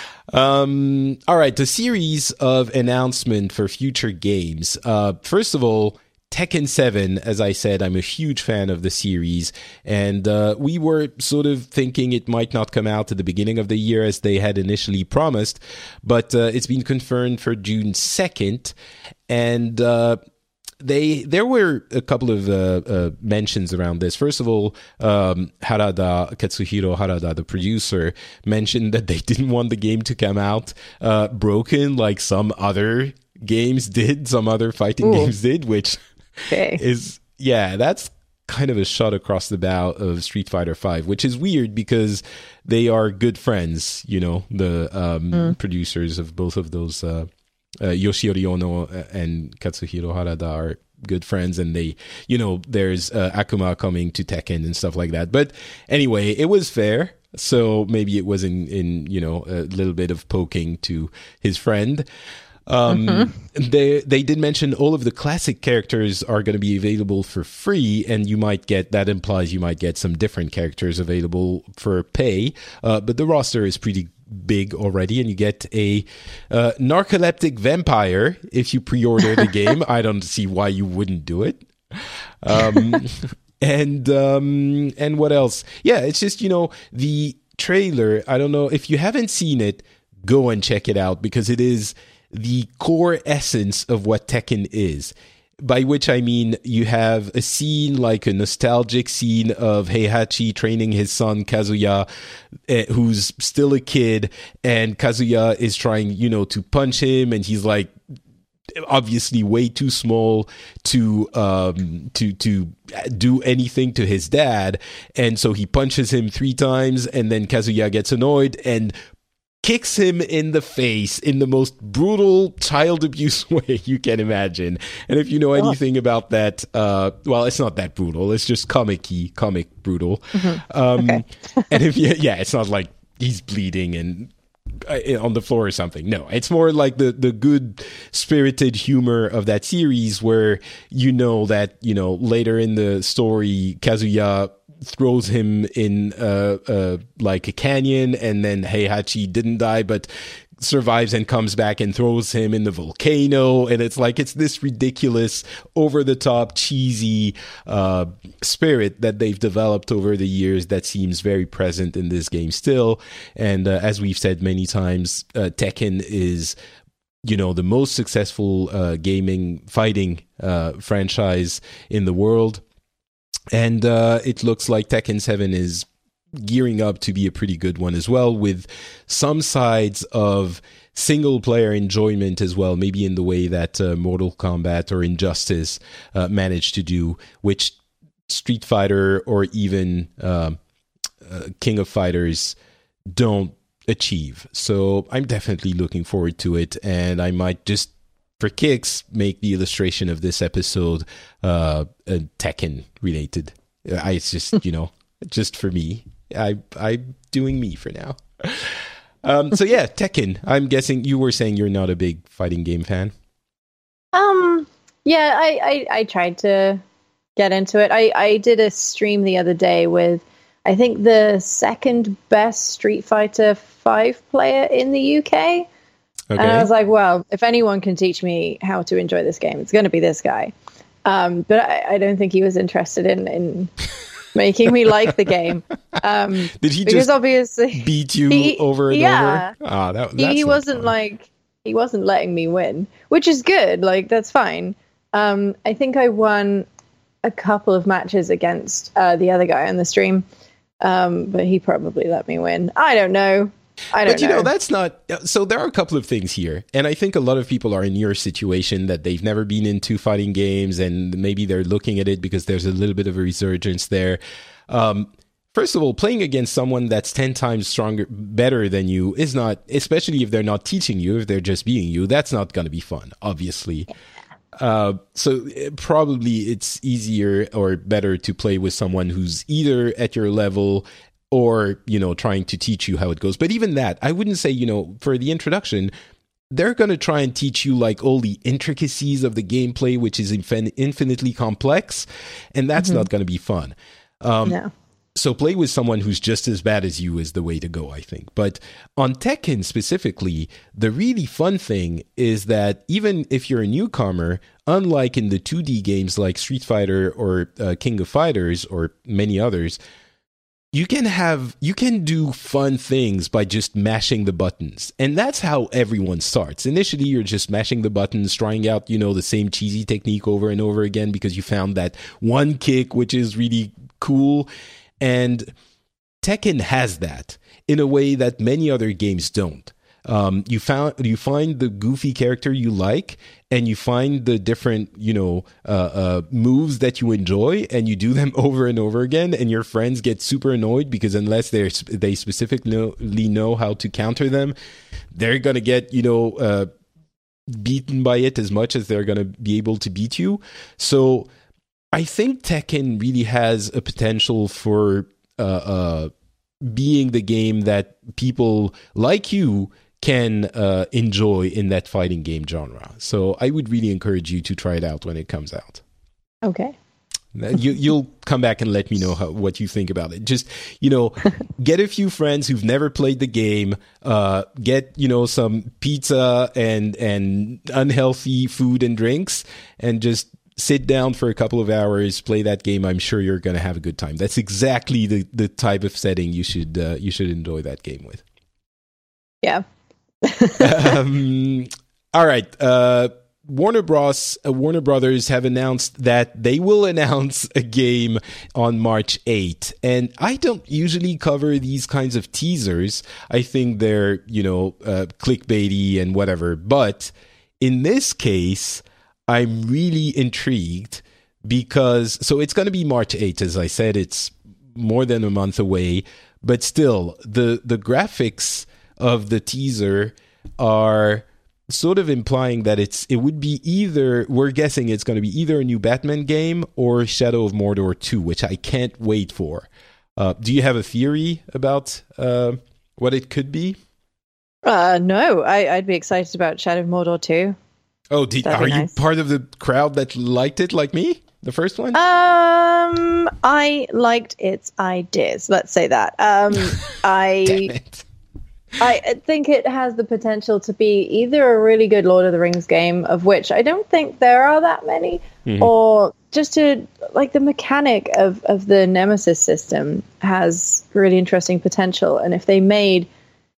Um, all right, the series of announcement for future games. Uh, first of all, Tekken seven, as I said, I'm a huge fan of the series, and uh, we were sort of thinking it might not come out at the beginning of the year as they had initially promised, but uh, it's been confirmed for June second, and uh, they there were a couple of uh, uh, mentions around this. First of all, um, Harada, Katsuhiro Harada, the producer, mentioned that they didn't want the game to come out uh, broken like some other games did, some other fighting Ooh. games did, which... Okay. Is yeah, that's kind of a shot across the bow of Street Fighter five, which is weird because they are good friends, you know, the um, mm. producers of both of those, uh, uh, Yoshiori Ono and Katsuhiro Harada are good friends, and they, you know, there's uh, Akuma coming to Tekken and stuff like that. But anyway, it was fair. So maybe it was in, in you know, a little bit of poking to his friend. Um, mm-hmm. they, they did mention all of the classic characters are going to be available for free, and you might get, that implies you might get some different characters available for pay, uh, but the roster is pretty big already, and you get a uh, narcoleptic vampire if you pre-order the game. I don't see why you wouldn't do it. Um, and, um, and what else? Yeah, it's just, you know, the trailer, I don't know, if you haven't seen it, go and check it out, because it is the core essence of what Tekken is. By which I mean you have a scene, like a nostalgic scene of Heihachi training his son Kazuya, uh, who's still a kid, and Kazuya is trying, you know, to punch him, and he's like obviously way too small to um to to do anything to his dad, and so he punches him three times, and then Kazuya gets annoyed and kicks him in the face in the most brutal child abuse way you can imagine. And if you know anything about that, uh, well, it's not that brutal. It's just comic-y, comic brutal. Mm-hmm. Um, okay. And if you, yeah, it's not like he's bleeding and uh, on the floor or something. No, it's more like the, the good spirited humor of that series where you know that, you know, later in the story, Kazuya throws him in uh, uh, like a canyon, and then Heihachi didn't die but survives and comes back and throws him in the volcano, and it's like it's this ridiculous, over-the-top, cheesy uh, spirit that they've developed over the years that seems very present in this game still. And uh, as we've said many times, uh, Tekken is, you know, the most successful uh, gaming fighting uh, franchise in the world. And uh, it looks like Tekken seven is gearing up to be a pretty good one as well, with some sides of single-player enjoyment as well, maybe in the way that uh, Mortal Kombat or Injustice uh, managed to do, which Street Fighter or even uh, uh, King of Fighters don't achieve. So I'm definitely looking forward to it, and I might just, for kicks, make the illustration of this episode uh, uh, Tekken related. I, it's just, you know, just for me. I, I'm doing me for now. Um, so yeah, Tekken. I'm guessing you were saying you're not a big fighting game fan. Um. Yeah, I, I, I tried to get into it. I, I did a stream the other day with, I think, the second best Street Fighter five player in the U K. Okay. And I was like, well, if anyone can teach me how to enjoy this game, it's going to be this guy. Um, but I, I don't think he was interested in, in making me like the game. Um, Did he because just obviously beat you he, over and yeah, over? Oh, that, he, he wasn't fun. like, he wasn't letting me win, which is good. Like, that's fine. Um, I think I won a couple of matches against uh, the other guy on the stream, um, but he probably let me win. I don't know. I don't but you know. know, that's not, so there are a couple of things here, and I think a lot of people are in your situation that they've never been into fighting games, and maybe they're looking at it because there's a little bit of a resurgence there. Um, first of all, playing against someone that's ten times stronger, better than you is not, especially if they're not teaching you, if they're just being you, that's not going to be fun, obviously. Uh, so it, probably it's easier or better to play with someone who's either at your level or, you know, trying to teach you how it goes. But even that, I wouldn't say, you know, for the introduction, they're going to try and teach you like all the intricacies of the gameplay, which is infin- infinitely complex, and that's mm-hmm. not going to be fun. Um, no. So play with someone who's just as bad as you is the way to go, I think. But on Tekken specifically, the really fun thing is that even if you're a newcomer, unlike in the two D games like Street Fighter or uh, King of Fighters or many others, you can have you can do fun things by just mashing the buttons. And that's how everyone starts. Initially, you're just mashing the buttons, trying out, you know, the same cheesy technique over and over again because you found that one kick, which is really cool. And Tekken has that in a way that many other games don't. Um, you found you find the goofy character you like, and you find the different, you know, uh, uh, moves that you enjoy, and you do them over and over again. And your friends get super annoyed because unless they they specifically know how to counter them, they're gonna get, you know, uh, beaten by it as much as they're gonna be able to beat you. So I think Tekken really has a potential for uh, uh, being the game that people like you can uh, enjoy in that fighting game genre. So I would really encourage you to try it out when it comes out. Okay. You, you'll come back and let me know how, what you think about it. Just, you know, get a few friends who've never played the game, uh, get, you know, some pizza and, and unhealthy food and drinks, and just sit down for a couple of hours, play that game. I'm sure you're going to have a good time. That's exactly the, the type of setting you should uh, you should enjoy that game with. Yeah. um, all right. Uh, Warner Bros. Uh, Warner Brothers have announced that they will announce a game on March eighth. And I don't usually cover these kinds of teasers. I think they're, you know, uh, clickbaity and whatever. But in this case, I'm really intrigued because, so it's going to be March eighth, as I said, it's more than a month away, but still, the, the graphics of the teaser are sort of implying that it's it would be either, we're guessing it's going to be either a new Batman game or Shadow of Mordor two, which I can't wait for. Uh, do you have a theory about uh, what it could be? Uh, no, I, I'd be excited about Shadow of Mordor two. Oh, did, are nice. you part of the crowd that liked it like me? The first one? Um, I liked its ideas. Let's say that. Um, I, I think it has the potential to be either a really good Lord of the Rings game, of which I don't think there are that many, mm-hmm. or just to, like, the mechanic of, of the Nemesis system has really interesting potential. And if they made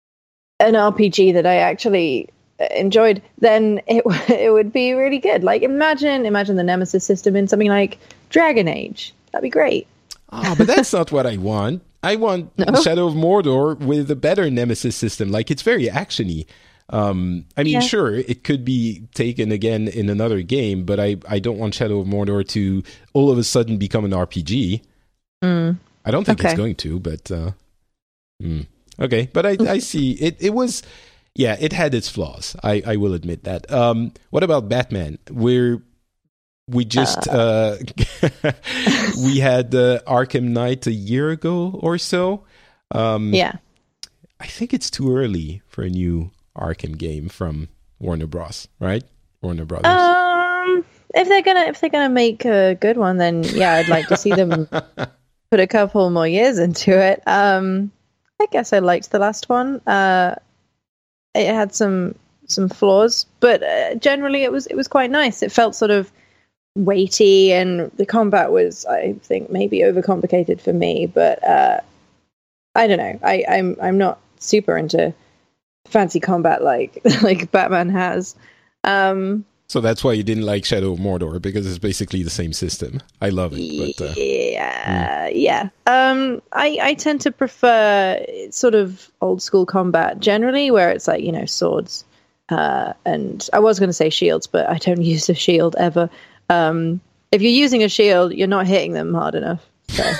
an R P G that I actually enjoyed, then it it would be really good. Like, imagine imagine the Nemesis system in something like Dragon Age. That'd be great. Oh, but that's not what I want. I want no? Shadow of Mordor with a better Nemesis system. Like, it's very actiony. Um, I mean, yeah. Sure, it could be taken again in another game, but I, I don't want Shadow of Mordor to all of a sudden become an R P G. Mm. I don't think okay. it's going to, but uh, mm. okay. But I, I see it. It was. Yeah, it had its flaws. I, I will admit that. Um, what about Batman? We're we just uh, uh, we had uh, Arkham Knight a year ago or so. Um, yeah, I think it's too early for a new Arkham game from Warner Bros. Right? Warner Brothers. Um, if they're gonna if they're gonna make a good one, then yeah, I'd like to see them put a couple more years into it. Um, I guess I liked the last one. Uh. It had some some flaws, but uh, generally it was it was quite nice. It felt sort of weighty, and the combat was, I think, maybe overcomplicated for me. But uh, I don't know. I, I'm I'm not super into fancy combat like like Batman has. Um, so that's why you didn't like Shadow of Mordor, because it's basically the same system. I love it. But, uh, yeah, mm. yeah. Um, I, I tend to prefer sort of old school combat generally, where it's like, you know, swords. Uh, and I was going to say shields, but I don't use a shield ever. Um, if you're using a shield, you're not hitting them hard enough. So.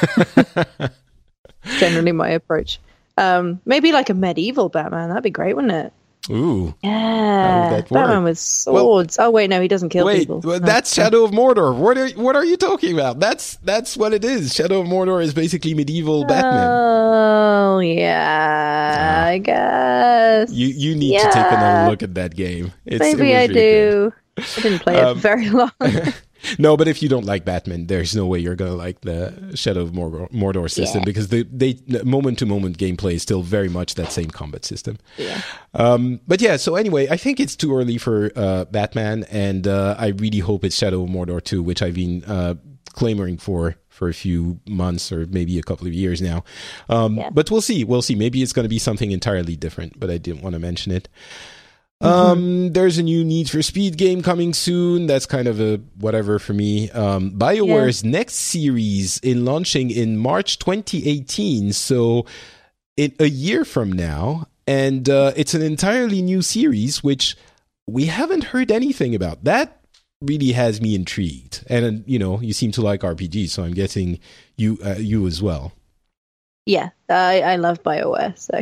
Generally my approach. Um, maybe like a medieval Batman. That'd be great, wouldn't it? Ooh. Yeah, that Batman work? with swords. Well, oh wait, no, he doesn't kill Wait, people. well, No. that's Shadow of Mordor. What are what are you talking about? That's that's what it is. Shadow of Mordor is basically medieval Batman. Oh yeah, I guess. You you need yeah. to take another look at that game. It's, Maybe it was I really do. I didn't play Um, it very long. good. No, but if you don't like Batman, there's no way you're gonna like the Shadow of Mordor, Mordor system Yeah. because the they moment to moment gameplay is still very much that same combat system. Yeah. Um, but yeah, so anyway, I think it's too early for uh, Batman, and uh, I really hope it's Shadow of Mordor two, which I've been uh, clamoring for for a few months or maybe a couple of years now. Um, Yeah. But we'll see. We'll see. Maybe it's going to be something entirely different, but I didn't want to mention it. Um, there's a new Need for Speed game coming soon. That's kind of a whatever for me. Um, BioWare's next series in launching in March twenty eighteen. So in a year from now. And uh, it's an entirely new series, which we haven't heard anything about. That really has me intrigued. And, uh, you know, you seem to like R P Gs, so I'm guessing you uh, you as well. Yeah, I, I love BioWare, so.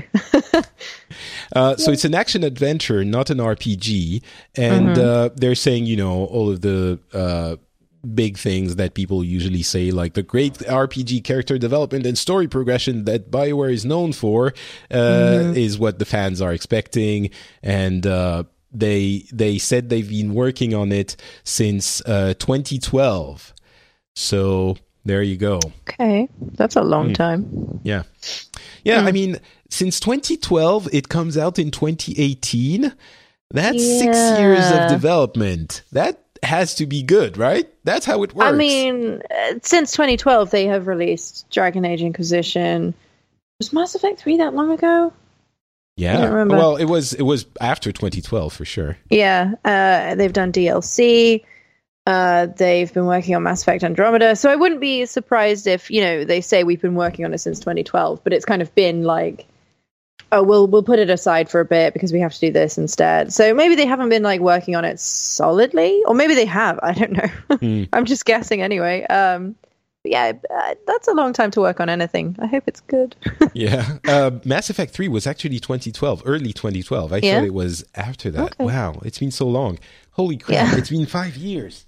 Uh, so it's an action adventure, not an R P G. And Mm-hmm. uh, they're saying, you know, all of the uh, big things that people usually say, like the great R P G character development and story progression that BioWare is known for, uh, Mm-hmm. is what the fans are expecting. And uh, they they said they've been working on it since uh, twenty twelve. So there you go. Okay, that's a long time. Yeah. Yeah, I mean, since twenty twelve, it comes out in twenty eighteen. That's six years of Yeah. development. That has to be good, right? That's how it works. I mean, uh, since twenty twelve, they have released Dragon Age Inquisition. Was Mass Effect three that long ago? yeah. I don't remember. Well, it was it was after twenty twelve for sure. Yeah, uh, they've done D L C. Uh, they've been working on Mass Effect Andromeda. So I wouldn't be surprised if, you know, they say we've been working on it since twenty twelve, but it's kind of been like, oh, we'll we'll put it aside for a bit because we have to do this instead. So maybe they haven't been like working on it solidly, or maybe they have. I don't know. Mm. I'm just guessing anyway. Um, but yeah, uh, that's a long time to work on anything. I hope it's good. Yeah. Uh, Mass Effect three was actually twenty twelve, early twenty twelve. I Yeah? thought it was after that. Okay. Wow, it's been so long. Holy crap, Yeah. it's been five years.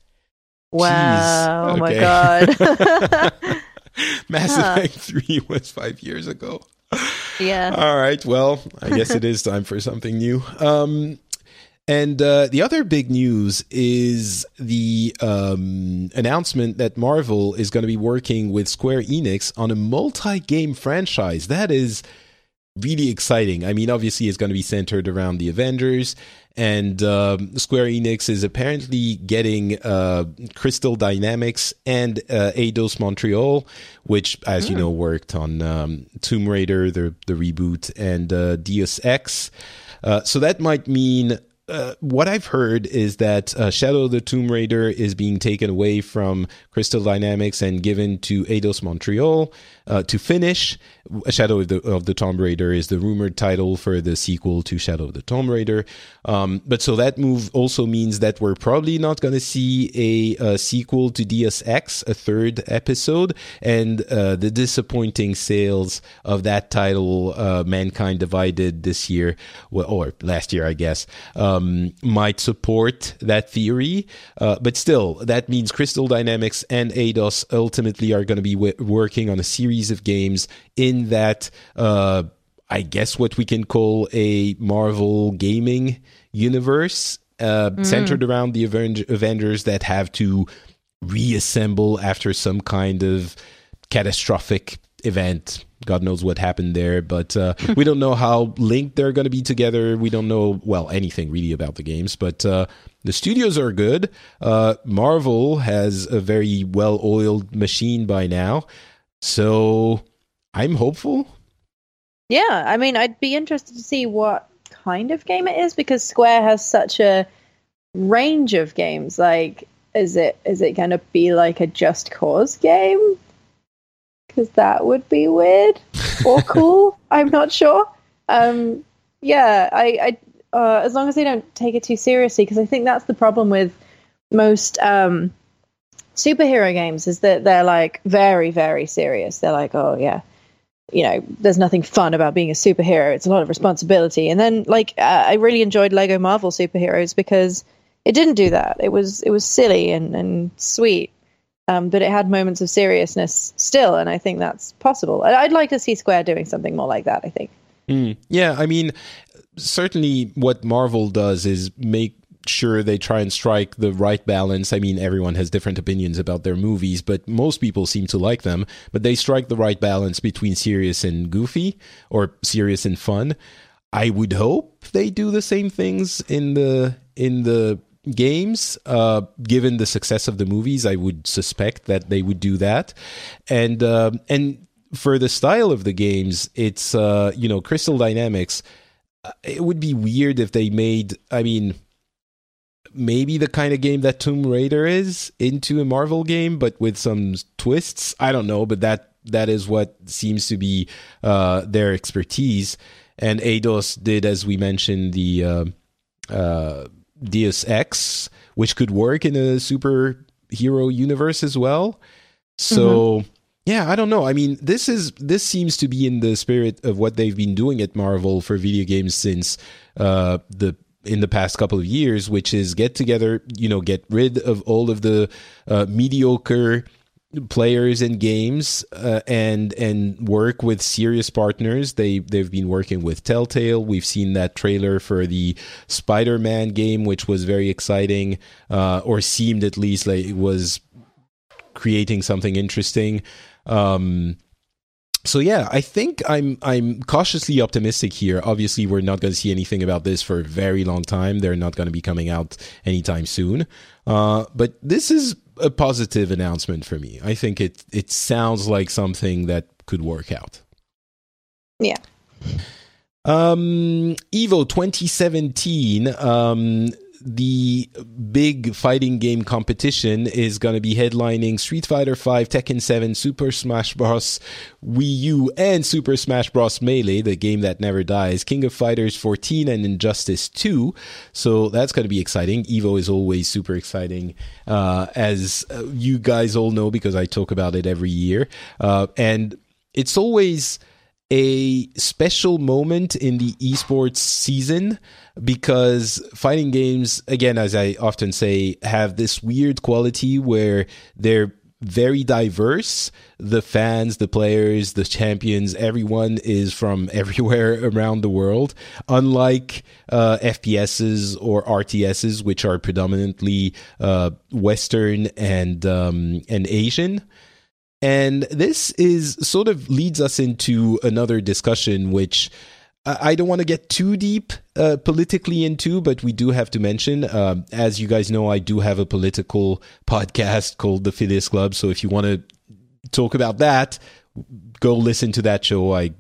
Wow! Jeez. Oh my Okay. god! Mass Huh. Effect three was five years ago. Yeah. All right. Well, I guess it is time for something new. Um, and uh, the other big news is the um, announcement that Marvel is going to be working with Square Enix on a multi-game franchise. That is really exciting. I mean, obviously, it's going to be centered around the Avengers. And um, Square Enix is apparently getting uh, Crystal Dynamics and uh, Eidos Montreal, which, as you know, worked on um, Tomb Raider, the, the reboot, and uh, Deus Ex. Uh, so that might mean... Uh, what I've heard is that uh, Shadow of the Tomb Raider is being taken away from Crystal Dynamics and given to Eidos Montreal uh, to finish. Shadow of the, of the Tomb Raider is the rumored title for the sequel to Shadow of the Tomb Raider. Um, but so that move also means that we're probably not going to see a, a sequel to Deus Ex, a third episode, and uh, the disappointing sales of that title, uh, Mankind Divided, this year, well, or last year, I guess, um, might support that theory. Uh, but still, that means Crystal Dynamics and Eidos ultimately are going to be w- working on a series of games in that, uh, I guess what we can call a Marvel gaming universe, uh, mm. centered around the Aven- Avengers that have to reassemble after some kind of catastrophic event. God knows what happened there, but uh, we don't know how linked they're going to be together. We don't know, well, anything really about the games, but uh, the studios are good. Uh, Marvel has a very well-oiled machine by now, so I'm hopeful. Yeah, I mean, I'd be interested to see what kind of game it is, because Square has such a range of games. Like, is it is it going to be like a Just Cause game? Because that would be weird or cool. I'm not sure. Um, yeah, I, I uh, as long as they don't take it too seriously, because I think that's the problem with most um, superhero games, is that they're like very, very serious. They're like, oh yeah, you know, there's nothing fun about being a superhero. It's a lot of responsibility. And then, like, uh, I really enjoyed Lego Marvel Superheroes because it didn't do that. It was it was silly and, and sweet, um, but it had moments of seriousness still, and I think that's possible. I'd like to see Square doing something more like that, I think. Mm. Yeah, I mean, certainly what Marvel does is make sure they try and strike the right balance. I mean, everyone has different opinions about their movies, but most people seem to like them. But they strike the right balance between serious and goofy, or serious and fun. I would hope they do the same things in the in the games. Uh, given the success of the movies, I would suspect that they would do that. And uh, and for the style of the games, it's uh, you know, Crystal Dynamics. It would be weird if they made, I mean, maybe the kind of game that Tomb Raider is into a Marvel game, but with some twists. I don't know, but that that is what seems to be uh, their expertise. And Eidos did, as we mentioned, the uh, uh, Deus Ex, which could work in a superhero universe as well. So, mm-hmm. yeah, I don't know. I mean, this is this seems to be in the spirit of what they've been doing at Marvel for video games since uh, the in the past couple of years, which is get together, you know, get rid of all of the uh, mediocre players in games uh, and and work with serious partners. They they've been working with Telltale. We've seen that trailer for the Spider-Man game, which was very exciting, uh, or seemed at least like it was creating something interesting. Um, So yeah, I think I'm I'm cautiously optimistic here. Obviously, we're not going to see anything about this for a very long time. They're not going to be coming out anytime soon. Uh, but this is a positive announcement for me. I think it it sounds like something that could work out. Yeah. Um, Evo twenty seventeen. Um, the big fighting game competition is going to be headlining Street Fighter five, Tekken seven, Super Smash Bros. Wii U, and Super Smash Bros. Melee, the game that never dies, King of Fighters fourteen, and Injustice two. So that's going to be exciting. Evo is always super exciting, uh, as you guys all know, because I talk about it every year. Uh, and it's always a special moment in the esports season because fighting games, again, as I often say, have this weird quality where they're very diverse. The fans, the players, the champions, everyone is from everywhere around the world. Unlike uh, F P S's or R T S's, which are predominantly uh, Western and um, and Asian. And this is sort of leads us into another discussion, which I don't want to get too deep uh, politically into, but we do have to mention, uh, as you guys know, I do have a political podcast called The Phileas Club. So if you want to talk about that, go listen to that show. I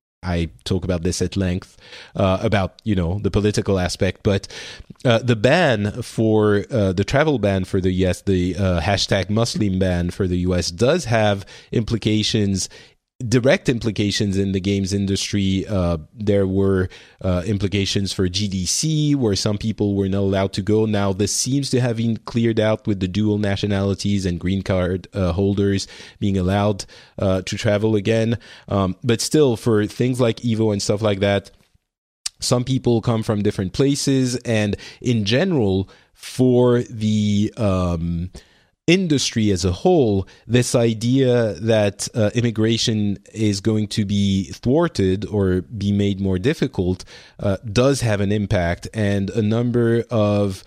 I talk about this at length, uh, about, you know, the political aspect. But uh, the ban for uh, the travel ban for the U S, the uh, hashtag Muslim ban for the U S does have implications, direct implications in the games industry. Uh, there were uh, implications for G D C, where some people were not allowed to go. Now, this seems to have been cleared out with the dual nationalities and green card uh, holders being allowed uh, to travel again. Um, but still, for things like Evo and stuff like that, some people come from different places. And in general, for the Um, industry as a whole, this idea that uh, immigration is going to be thwarted or be made more difficult uh, does have an impact. And a number of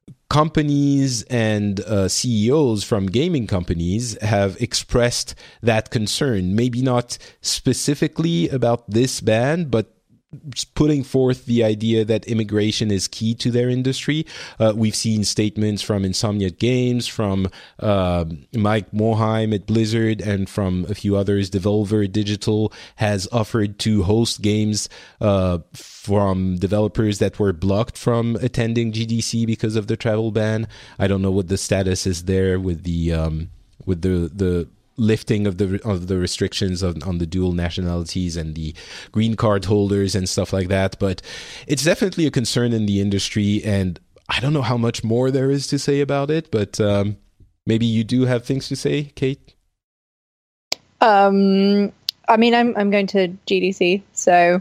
companies and uh, C E Os from gaming companies have expressed that concern. Maybe not specifically about this ban, but putting forth the idea that immigration is key to their industry. Uh, we've seen statements from Insomniac Games, from uh, Mike Morhaime at Blizzard, and from a few others. Devolver Digital has offered to host games uh, from developers that were blocked from attending G D C because of the travel ban. I don't know what the status is there with the um, with the the lifting of the of the restrictions on, on the dual nationalities and the green card holders and stuff like that. But it's definitely a concern in the industry, and I don't know how much more there is to say about it, but um, maybe you do have things to say, Kate? Um, I mean, I'm I'm going to G D C, so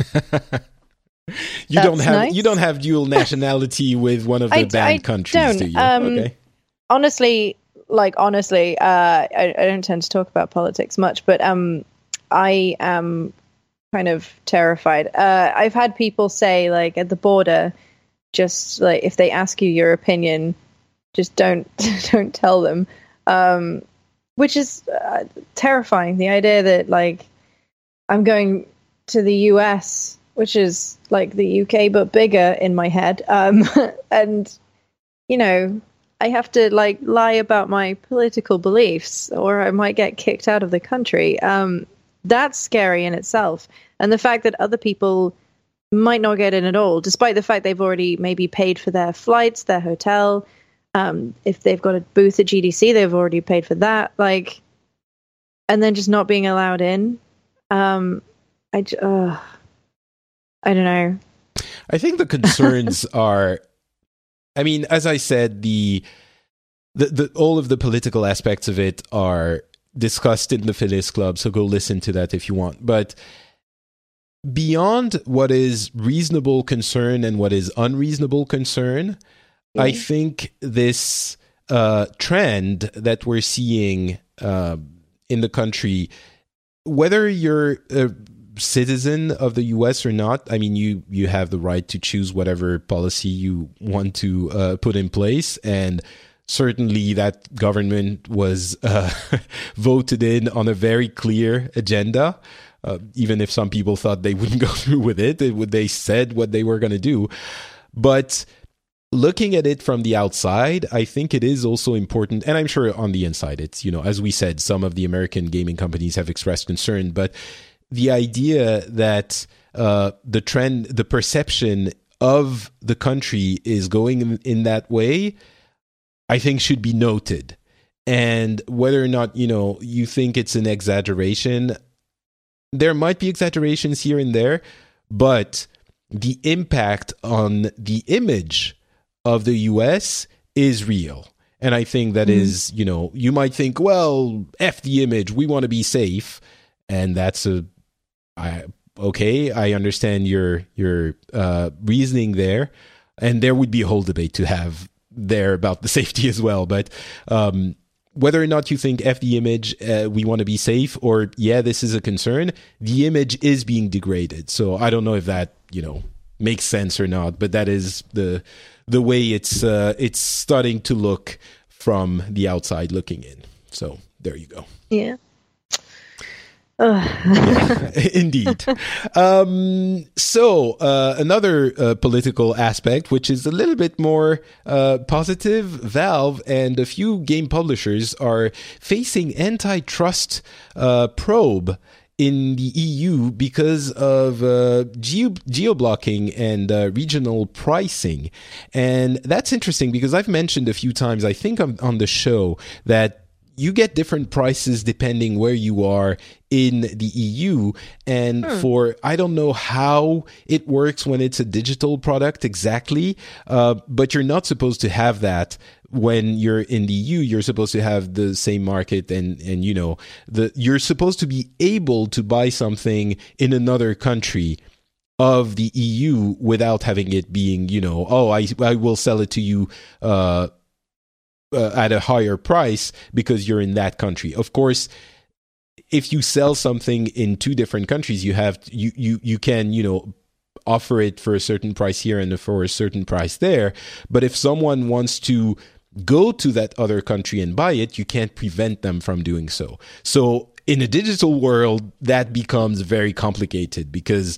you don't have nice. you don't have dual nationality with one of the I, banned I countries, don't. do you? Um, okay. Honestly, like honestly, uh, I, I don't tend to talk about politics much, but um, I am kind of terrified. Uh, I've had people say, like, at the border, just like if they ask you your opinion, just don't don't tell them. Um, which is uh, terrifying. The idea that, like, I'm going to the U S, which is like the U K but bigger in my head, um, and you know, I have to like lie about my political beliefs, or I might get kicked out of the country. Um, that's scary in itself, and the fact that other people might not get in at all, despite the fact they've already maybe paid for their flights, their hotel. Um, if they've got a booth at G D C, they've already paid for that. Like, and then just not being allowed in. Um, I, uh, I don't know. I think the concerns are, I mean, as I said, the, the the all of the political aspects of it are discussed in the Phyllis Club, so go listen to that if you want. But beyond what is reasonable concern and what is unreasonable concern, yeah. I think this uh, trend that we're seeing uh, in the country, whether you're a citizen of the U S or not, I mean, you you have the right to choose whatever policy you want to uh, put in place, and certainly that government was uh, voted in on a very clear agenda. Uh, even if some people thought they wouldn't go through with it, it would, they said what they were going to do. But looking at it from the outside, I think it is also important, and I'm sure on the inside, it's, you know, as we said, some of the American gaming companies have expressed concern, but the idea that uh, the trend, the perception of the country is going in, in that way, I think should be noted. And whether or not, you know, you think it's an exaggeration, there might be exaggerations here and there, but the impact on the image of the U S is real. And I think that mm. is, you know, you might think, well, F the image, we want to be safe. And that's a, I, okay, I understand your, your uh, reasoning there. And there would be a whole debate to have there about the safety as well. But um, whether or not you think F the image, uh, we want to be safe, or yeah, this is a concern, the image is being degraded. So I don't know if that, you know, makes sense or not, but that is the the way it's uh, it's starting to look from the outside looking in. So there you go. Yeah. Yeah, indeed. Um, so uh, another uh, political aspect, which is a little bit more uh, positive, Valve and a few game publishers are facing antitrust uh, probe in the E U because of uh, geo geo-blocking and uh, regional pricing. And that's interesting because I've mentioned a few times, I think on, on the show, that you get different prices depending where you are in the E U. And hmm. for, I don't know how it works when it's a digital product exactly, uh, but you're not supposed to have that when you're in the E U. You're supposed to have the same market, and, and you know, the you're supposed to be able to buy something in another country of the E U without having it being, you know, oh, I, I will sell it to you, uh, Uh, at a higher price because you're in that country. Of course, if you sell something in two different countries, you have you you you can, you know, offer it for a certain price here and for a certain price there. But if someone wants to go to that other country and buy it, you can't prevent them from doing so. So in a digital world, that becomes very complicated because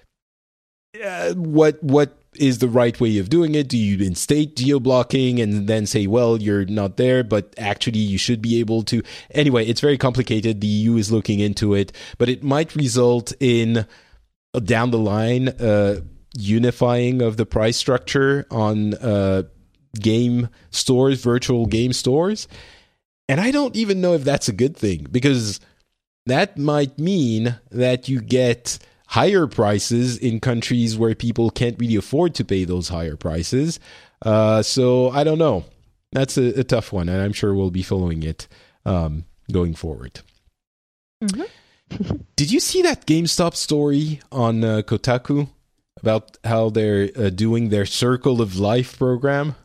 uh, what what is the right way of doing it? Do you instate geo-blocking and then say, well, you're not there, but actually you should be able to? Anyway, it's very complicated. The E U is looking into it, but it might result in, uh, down the line, uh, unifying of the price structure on uh, game stores, virtual game stores. And I don't even know if that's a good thing, because that might mean that you get higher prices in countries where people can't really afford to pay those higher prices. Uh, so I don't know. That's a, a tough one, and I'm sure we'll be following it um, going forward. Mm-hmm. Did you see that GameStop story on uh, Kotaku about how they're uh, doing their Circle of Life program?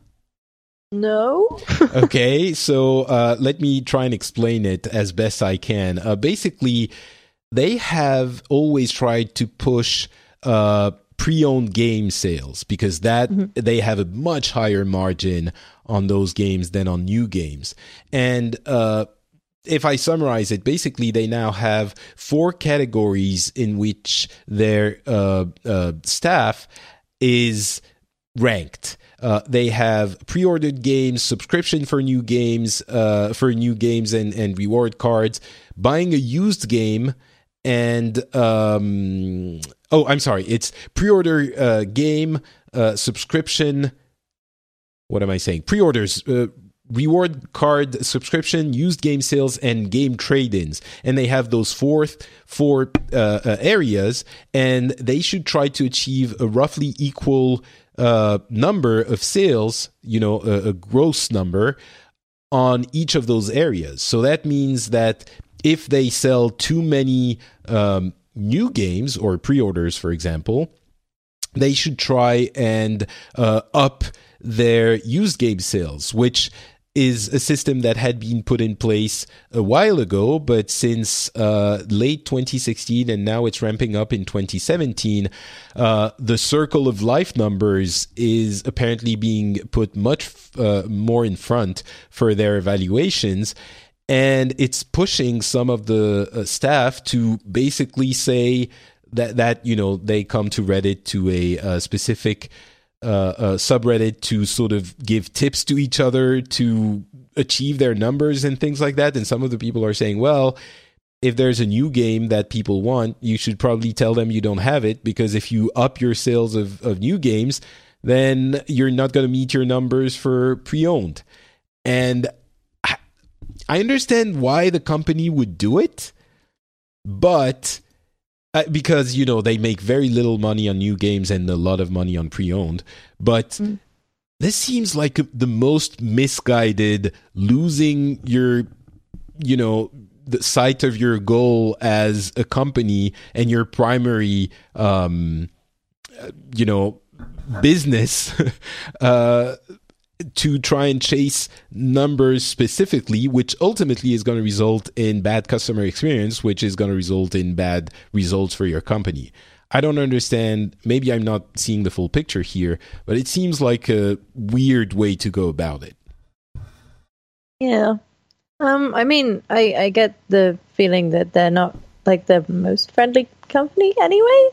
No. Okay, so uh, let me try and explain it as best I can. Uh, basically, they have always tried to push uh, pre-owned game sales because that mm-hmm. they have a much higher margin on those games than on new games. And uh, if I summarize it, basically they now have four categories in which their uh, uh, staff is ranked. Uh, they have pre-ordered games, subscription for new games, uh, for new games and, and reward cards, buying a used game, and um, oh, I'm sorry, it's pre-order uh, game, uh, subscription. What am I saying? Pre-orders, uh, reward card subscription, used game sales, and game trade-ins. And they have those four, four uh, uh, areas, and they should try to achieve a roughly equal uh, number of sales, you know, a, a gross number on each of those areas. So that means that if they sell too many um, new games or pre-orders, for example, they should try and uh, up their used game sales, which is a system that had been put in place a while ago, but since uh, late twenty sixteen and now it's ramping up in twenty seventeen, uh, the Circle of Life numbers is apparently being put much uh, more in front for their evaluations. And it's pushing some of the uh, staff to basically say that, that, you know, they come to Reddit to a, a specific uh, a subreddit to sort of give tips to each other to achieve their numbers and things like that. And some of the people are saying, well, if there's a new game that people want, you should probably tell them you don't have it, because if you up your sales of, of new games, then you're not going to meet your numbers for pre-owned. And I understand why the company would do it, but uh, because, you know, they make very little money on new games and a lot of money on pre-owned. But mm. this seems like the most misguided, losing your, you know, the sight of your goal as a company and your primary, um, you know, business uh to try and chase numbers specifically, which ultimately is going to result in bad customer experience, which is going to result in bad results for your company. I don't understand. Maybe I'm not seeing the full picture here, but it seems like a weird way to go about it. Yeah. Um, I mean, I, I get the feeling that they're not like the most friendly company anyway.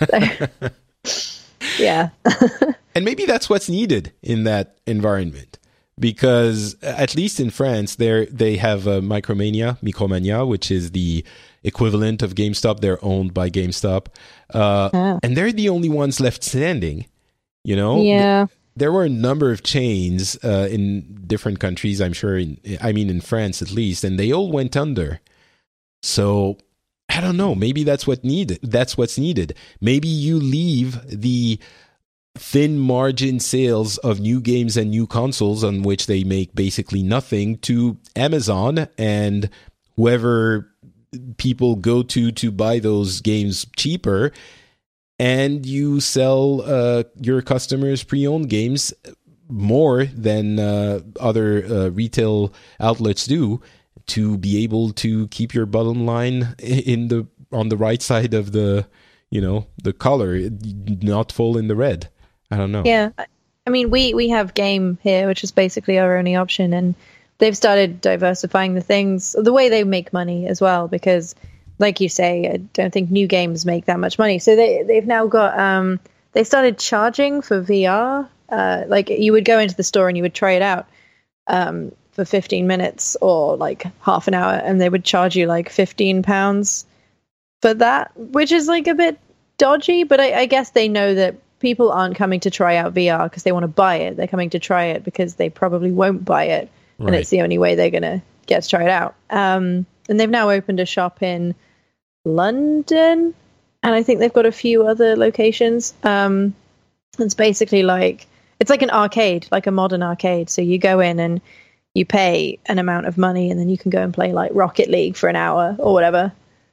Yeah. And maybe that's what's needed in that environment, because at least in France, they they have uh, Micromania, Micromania, which is the equivalent of GameStop. They're owned by GameStop, uh, oh. and they're the only ones left standing. You know, yeah. Th- there were a number of chains uh, in different countries. I'm sure. In, I mean, in France at least, and they all went under. So I don't know. Maybe that's what needed. That's what's needed. Maybe you leave the thin margin sales of new games and new consoles on which they make basically nothing to Amazon and whoever people go to to buy those games cheaper, and you sell uh, your customers pre-owned games more than uh, other uh, retail outlets do, to be able to keep your bottom line in the on the right side of the, you know, the color, not fall in the red. I don't know. Yeah. I mean, we, we have Game here, which is basically our only option. And they've started diversifying the things, the way they make money as well. Because, like you say, I don't think new games make that much money. So they, they've now got, um, they started charging for V R. Uh, like you would go into the store and you would try it out um, for fifteen minutes or like half an hour. And they would charge you like fifteen pounds for that, which is like a bit dodgy. But I, I guess they know that people aren't coming to try out V R because they want to buy it. They're coming to try it because they probably won't buy it. Right. And it's the only way they're going to get to try it out. Um, and they've now opened a shop in London. And I think they've got a few other locations. Um, it's basically like, it's like an arcade, like a modern arcade. So you go in and you pay an amount of money and then you can go and play like Rocket League for an hour or whatever.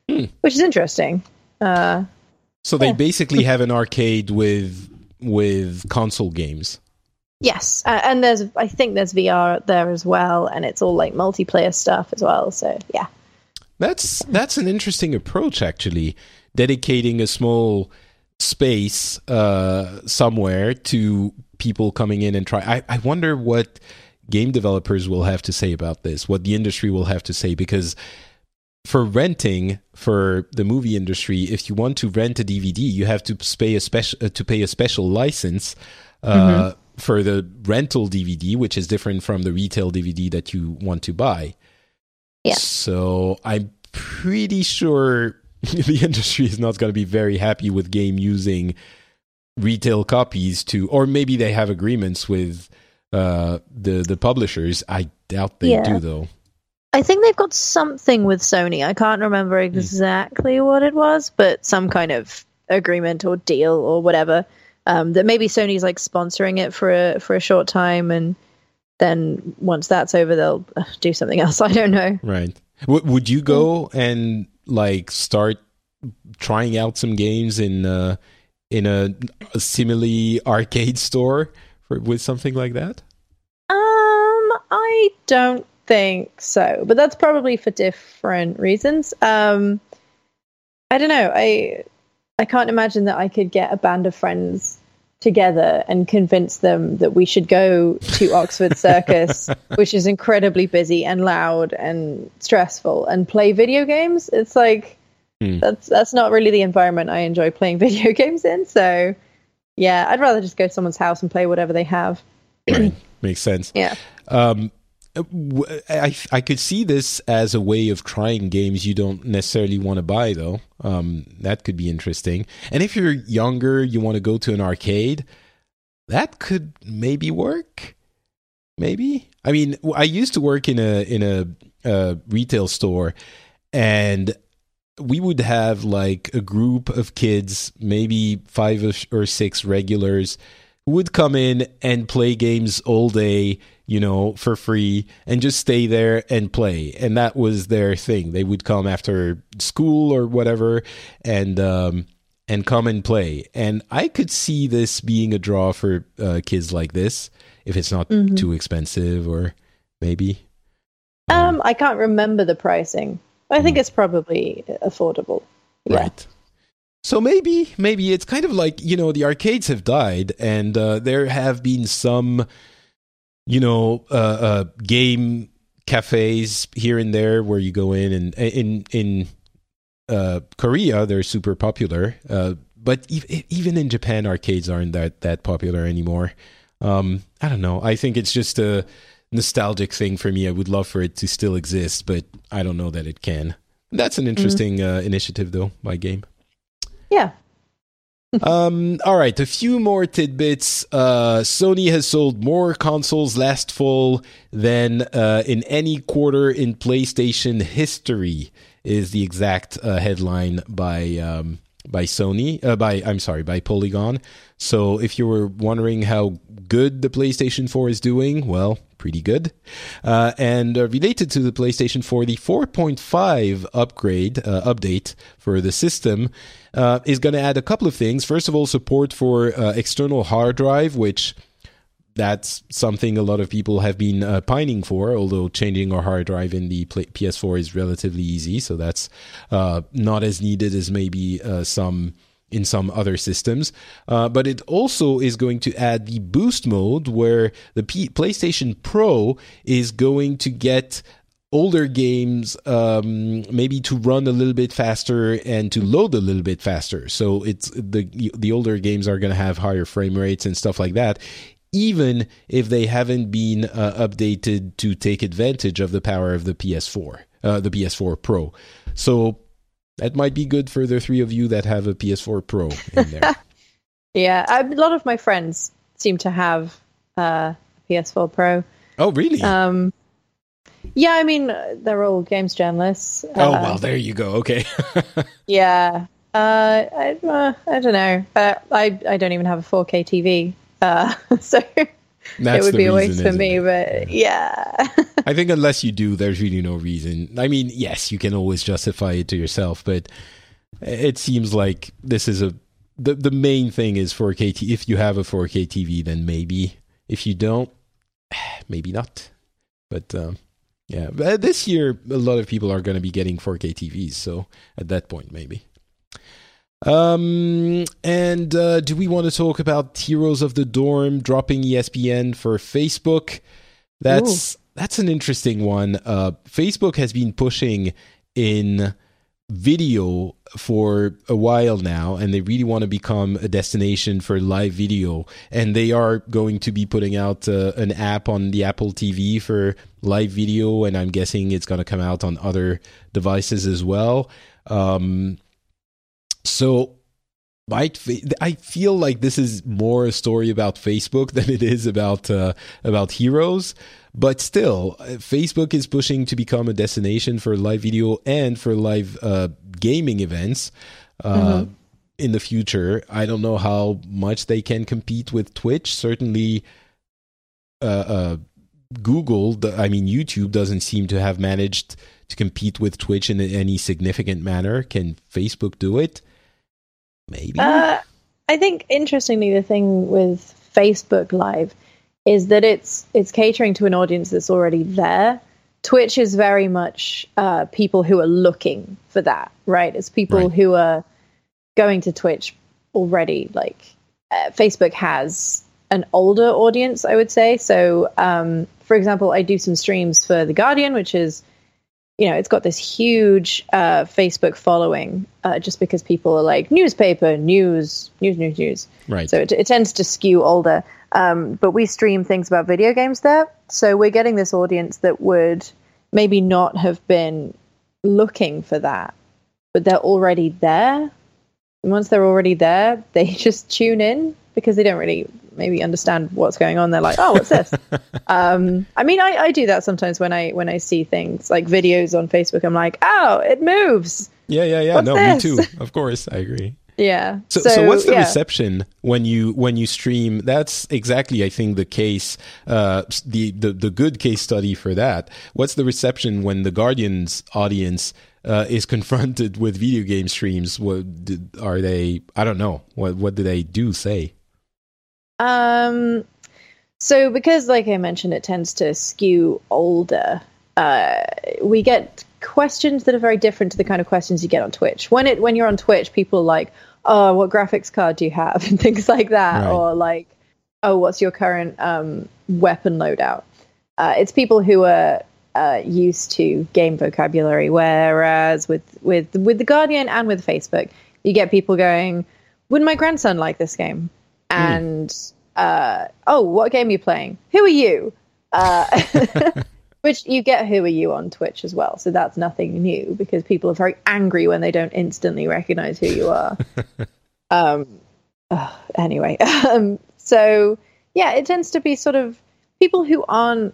Hmm. which is interesting. Uh, So they Yeah. basically have an arcade with with console games. yes, uh, and there's I think there's V R there as well, and it's all like multiplayer stuff as well. So yeah, That's that's an interesting approach, actually. Dedicating a small space uh, somewhere to people coming in and try. I, I wonder what game developers will have to say about this, what the industry will have to say, because for renting, for the movie industry, if you want to rent a D V D, you have to pay a special uh, to pay a special license uh, mm-hmm. for the rental D V D, which is different from the retail D V D that you want to buy. Yeah. So I'm pretty sure the industry is not going to be very happy with game using retail copies to, or maybe they have agreements with uh, the the publishers. I doubt they Yeah. do, though. I think they've got something with Sony. I can't remember exactly mm. what it was, but some kind of agreement or deal or whatever. Um, that maybe Sony's like sponsoring it for a for a short time, and then once that's over, they'll uh, do something else. I don't know. Right. W- would you go and like start trying out some games in uh, in a, a simile arcade store for, with something like that? Um, I don't think so, but that's probably for different reasons. Um, I don't know. I I can't imagine that I could get a band of friends together and convince them that we should go to Oxford Circus, which is incredibly busy and loud and stressful, and play video games. It's like hmm. that's that's not really the environment I enjoy playing video games in. So yeah, I'd rather just go to someone's house and play whatever they have. Right. Makes sense. Yeah. Um, I I could see this as a way of trying games you don't necessarily want to buy, though. Um, that could be interesting. And if you're younger, you want to go to an arcade, that could maybe work. Maybe. I mean, I used to work in a in a, a retail store, and we would have like a group of kids, maybe five or six regulars, who would come in and play games all day, you know, for free, and just stay there and play. And that was their thing. They would come after school or whatever and um, and come and play. And I could see this being a draw for uh, kids like this, if it's not mm-hmm. too expensive, or maybe. Um, um, I can't remember the pricing. I think mm. it's probably affordable. Yeah. Right. So maybe, maybe it's kind of like, you know, the arcades have died, and uh, there have been some, you know, uh, uh, game cafes here and there where you go in, and in in uh, Korea they're super popular, uh, but e- even in Japan arcades aren't that that popular anymore. Um, I don't know. I think it's just a nostalgic thing for me. I would love for it to still exist, but I don't know that it can. That's an interesting mm. uh, initiative, though, by Game. Yeah. um, all right, a few more tidbits. Uh, Sony has sold more consoles last fall than uh, in any quarter in PlayStation history, is the exact uh, headline by um, by Sony. Uh, by I'm sorry, by Polygon. So if you were wondering how good the PlayStation four is doing, well, pretty good. Uh, and uh, related to the PlayStation four, the four point five upgrade, uh, update for the system uh, is going to add a couple of things. First of all, support for uh, external hard drive, which that's something a lot of people have been uh, pining for, although changing our hard drive in the P S four is relatively easy. So that's uh, not as needed as maybe uh, some... in some other systems, uh, but it also is going to add the boost mode, where the P- PlayStation Pro is going to get older games um, maybe to run a little bit faster and to load a little bit faster. So it's the the older games are going to have higher frame rates and stuff like that, even if they haven't been uh, updated to take advantage of the power of the P S four, uh, the P S four Pro. So that might be good for the three of you that have a P S four Pro in there. Yeah, a lot of my friends seem to have uh, a P S four Pro. Oh, really? Um, yeah, I mean, they're all games journalists. Oh, uh, well, there you go. Okay. yeah. Uh, I, uh, I don't know. Uh, I, I don't even have a four K T V. Uh, so it would the be a reason, waste for isn't me. it? But yeah. I think unless you do, there's really no reason. I mean, yes, you can always justify it to yourself, but it seems like this is a the the main thing is four K. T- if you have a four K T V, then maybe. If you don't, maybe not. But um, yeah, but this year a lot of people are going to be getting four K T Vs, so at that point, maybe. Um, and uh, do we want to talk about Heroes of the Dorm dropping E S P N for Facebook? That's Ooh. that's an interesting one. Uh, Facebook has been pushing in video for a while now, and they really want to become a destination for live video. And they are going to be putting out uh, an app on the Apple T V for live video, and I'm guessing it's going to come out on other devices as well. Um, So I, I feel like this is more a story about Facebook than it is about uh, about Heroes. But still, Facebook is pushing to become a destination for live video and for live uh, gaming events uh, mm-hmm. in the future. I don't know how much they can compete with Twitch. Certainly, uh, uh, Google, I mean, YouTube doesn't seem to have managed to compete with Twitch in any significant manner. Can Facebook do it? Maybe. Uh, I think interestingly, the thing with Facebook Live is that it's it's catering to an audience that's already there. Twitch is very much uh, people who are looking for that, right? It's people right. who are going to Twitch already. Like uh, Facebook has an older audience, I would say. So, um, for example, I do some streams for The Guardian, which is, you know, it's got this huge uh, Facebook following uh, just because people are like newspaper, news, news, news, news. Right. So it, it tends to skew older. Um, but we stream things about video games there. So we're getting this audience that would maybe not have been looking for that, but they're already there. And once they're already there, they just tune in because they don't really maybe understand what's going on. They're like, oh, what's this? um, I mean, I, I do that sometimes when I when I see things like videos on Facebook. I'm like, oh, it moves. Yeah, yeah, yeah. What's no, this? me too. Of course, I agree. Yeah. So, so, so what's the yeah. reception when you when you stream? That's exactly, I think, the case. Uh, the, the the good case study for that. What's the reception when the Guardian's audience uh, is confronted with video game streams? What did, are they? I don't know. What what do they do? Say. Um. So because, like I mentioned, it tends to skew older. Uh, we get questions that are very different to the kind of questions you get on Twitch. When it when you're on Twitch, people are like, oh, what graphics card do you have? And things like that. Right. Or like, oh, what's your current um, weapon loadout? Uh, it's people who are uh, used to game vocabulary. Whereas with, with, with The Guardian and with Facebook, you get people going, wouldn't my grandson like this game? And, mm. uh, oh, what game are you playing? Who are you? Uh, which you get who are you on Twitch as well. So that's nothing new because people are very angry when they don't instantly recognize who you are. um, oh, anyway, um, so yeah, it tends to be sort of people who aren't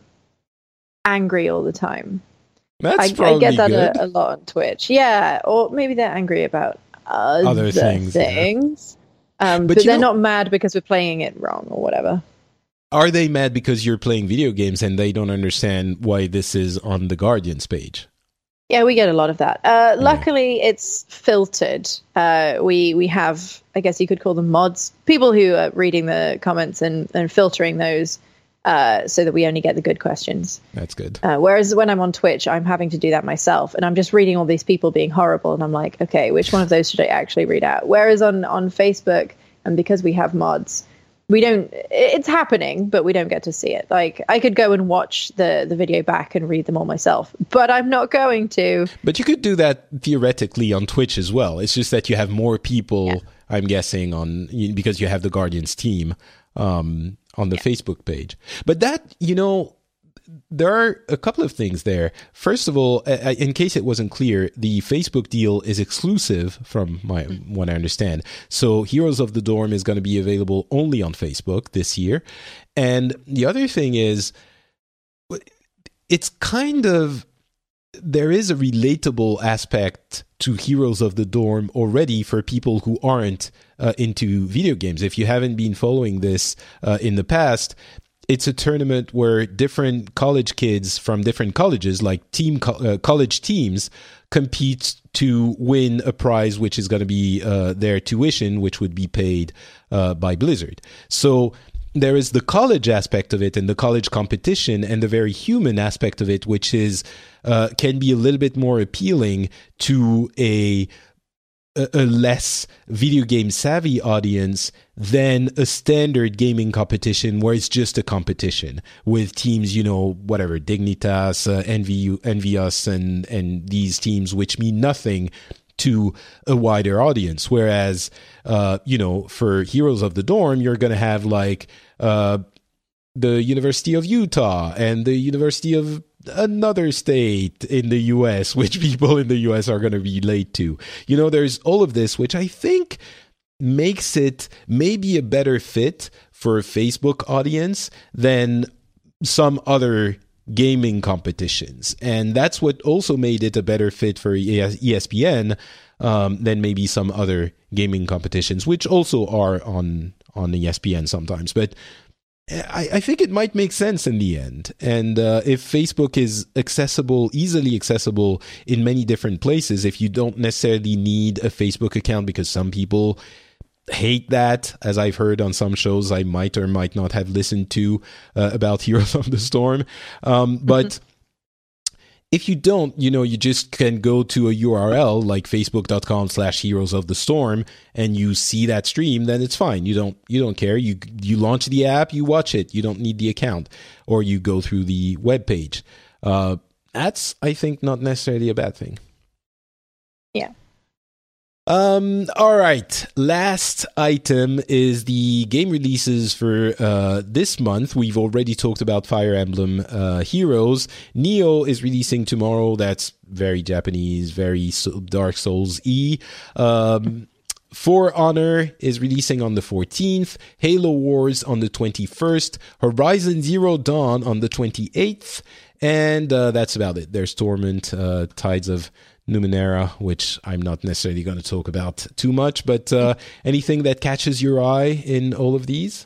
angry all the time. That's I, probably I get that good. a, a lot on Twitch. Yeah, or maybe they're angry about other, other things. things. Yeah. Um, but but they're know, not mad because we're playing it wrong or whatever. Are they mad because you're playing video games and they don't understand why this is on the Guardian's page? Yeah, we get a lot of that. Uh, luckily, yeah. It's filtered. Uh, we we have, I guess you could call them mods, people who are reading the comments and, and filtering those uh, so that we only get the good questions. That's good. Uh, whereas when I'm on Twitch, I'm having to do that myself. And I'm just reading all these people being horrible. And I'm like, okay, which one of those should I actually read out? Whereas on, on Facebook, and because we have mods, we don't, it's happening, but we don't get to see it. Like, I could go and watch the, the video back and read them all myself, but I'm not going to. But you could do that theoretically on Twitch as well. It's just that you have more people, yeah. I'm guessing, on because you have the Guardian's team um, on the yeah. Facebook page. But that, you know, there are a couple of things there. First of all, in case it wasn't clear, the Facebook deal is exclusive from my what I understand. So Heroes of the Dorm is going to be available only on Facebook this year. And the other thing is, it's kind of, there is a relatable aspect to Heroes of the Dorm already for people who aren't uh, into video games. If you haven't been following this uh, in the past, it's a tournament where different college kids from different colleges, like team co- uh, college teams, compete to win a prize, which is going to be uh, their tuition, which would be paid uh, by Blizzard. So there is the college aspect of it and the college competition and the very human aspect of it, which is uh, can be a little bit more appealing to a a, a less video game savvy audience than a standard gaming competition where it's just a competition with teams, you know, whatever, Dignitas, uh, Envy, Envious, and, and these teams, which mean nothing to a wider audience. Whereas, uh, you know, for Heroes of the Dorm, you're going to have like uh, the University of Utah and the University of another state in the U S, which people in the U S are going to relate to. You know, there's all of this, which I think makes it maybe a better fit for a Facebook audience than some other gaming competitions. And that's what also made it a better fit for E S P N um, than maybe some other gaming competitions, which also are on, on E S P N sometimes. But I, I think it might make sense in the end. And uh, if Facebook is accessible, easily accessible in many different places, if you don't necessarily need a Facebook account, because some people hate that, as I've heard on some shows I might or might not have listened to uh, about Heroes of the Storm. Um, but mm-hmm. if you don't, you know, you just can go to a U R L like facebook.com slash Heroes of the Storm and you see that stream, then it's fine. You don't you don't care. You you launch the app, you watch it. You don't need the account, or you go through the web page. Uh, that's, I think, not necessarily a bad thing. Yeah. Um, all right. Last item is the game releases for uh, this month. We've already talked about Fire Emblem uh, Heroes. Nioh is releasing tomorrow. That's very Japanese, very so- Dark Souls-y. Um, For Honor is releasing on the fourteenth. Halo Wars on the twenty-first. Horizon Zero Dawn on the twenty-eighth. And uh, that's about it. There's Torment, uh, Tides of Numenera, which I'm not necessarily going to talk about too much, but uh, anything that catches your eye in all of these?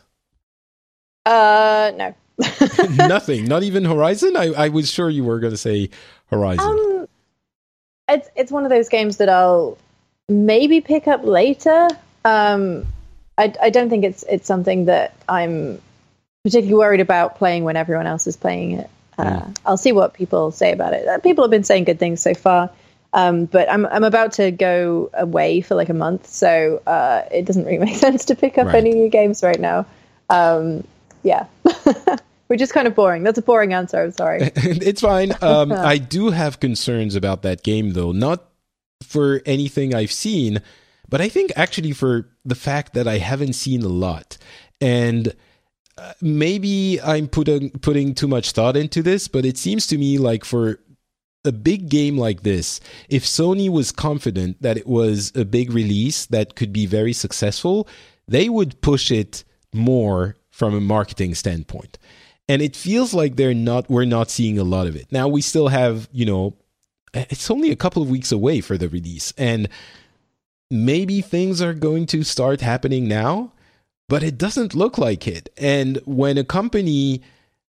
Uh, no. Nothing, not even Horizon? I, I was sure you were going to say Horizon. Um, it's it's one of those games that I'll maybe pick up later. Um, I, I don't think it's it's something that I'm particularly worried about playing when everyone else is playing it. Uh, mm. I'll see what people say about it. Uh, people have been saying good things so far. Um, but I'm I'm about to go away for like a month, so uh, it doesn't really make sense to pick up right. any new games right now. Um, yeah, which is kind of boring. That's a boring answer. I'm sorry. It's fine. Um, I do have concerns about that game, though. Not for anything I've seen, but I think actually for the fact that I haven't seen a lot. And uh, maybe I'm putting putting too much thought into this, but it seems to me like for a big game like this, if Sony was confident that it was a big release that could be very successful, they would push it more from a marketing standpoint. And it feels like they're not, we're not seeing a lot of it. Now we still have, you know, it's only a couple of weeks away for the release, and maybe things are going to start happening now, but it doesn't look like it. And when a company,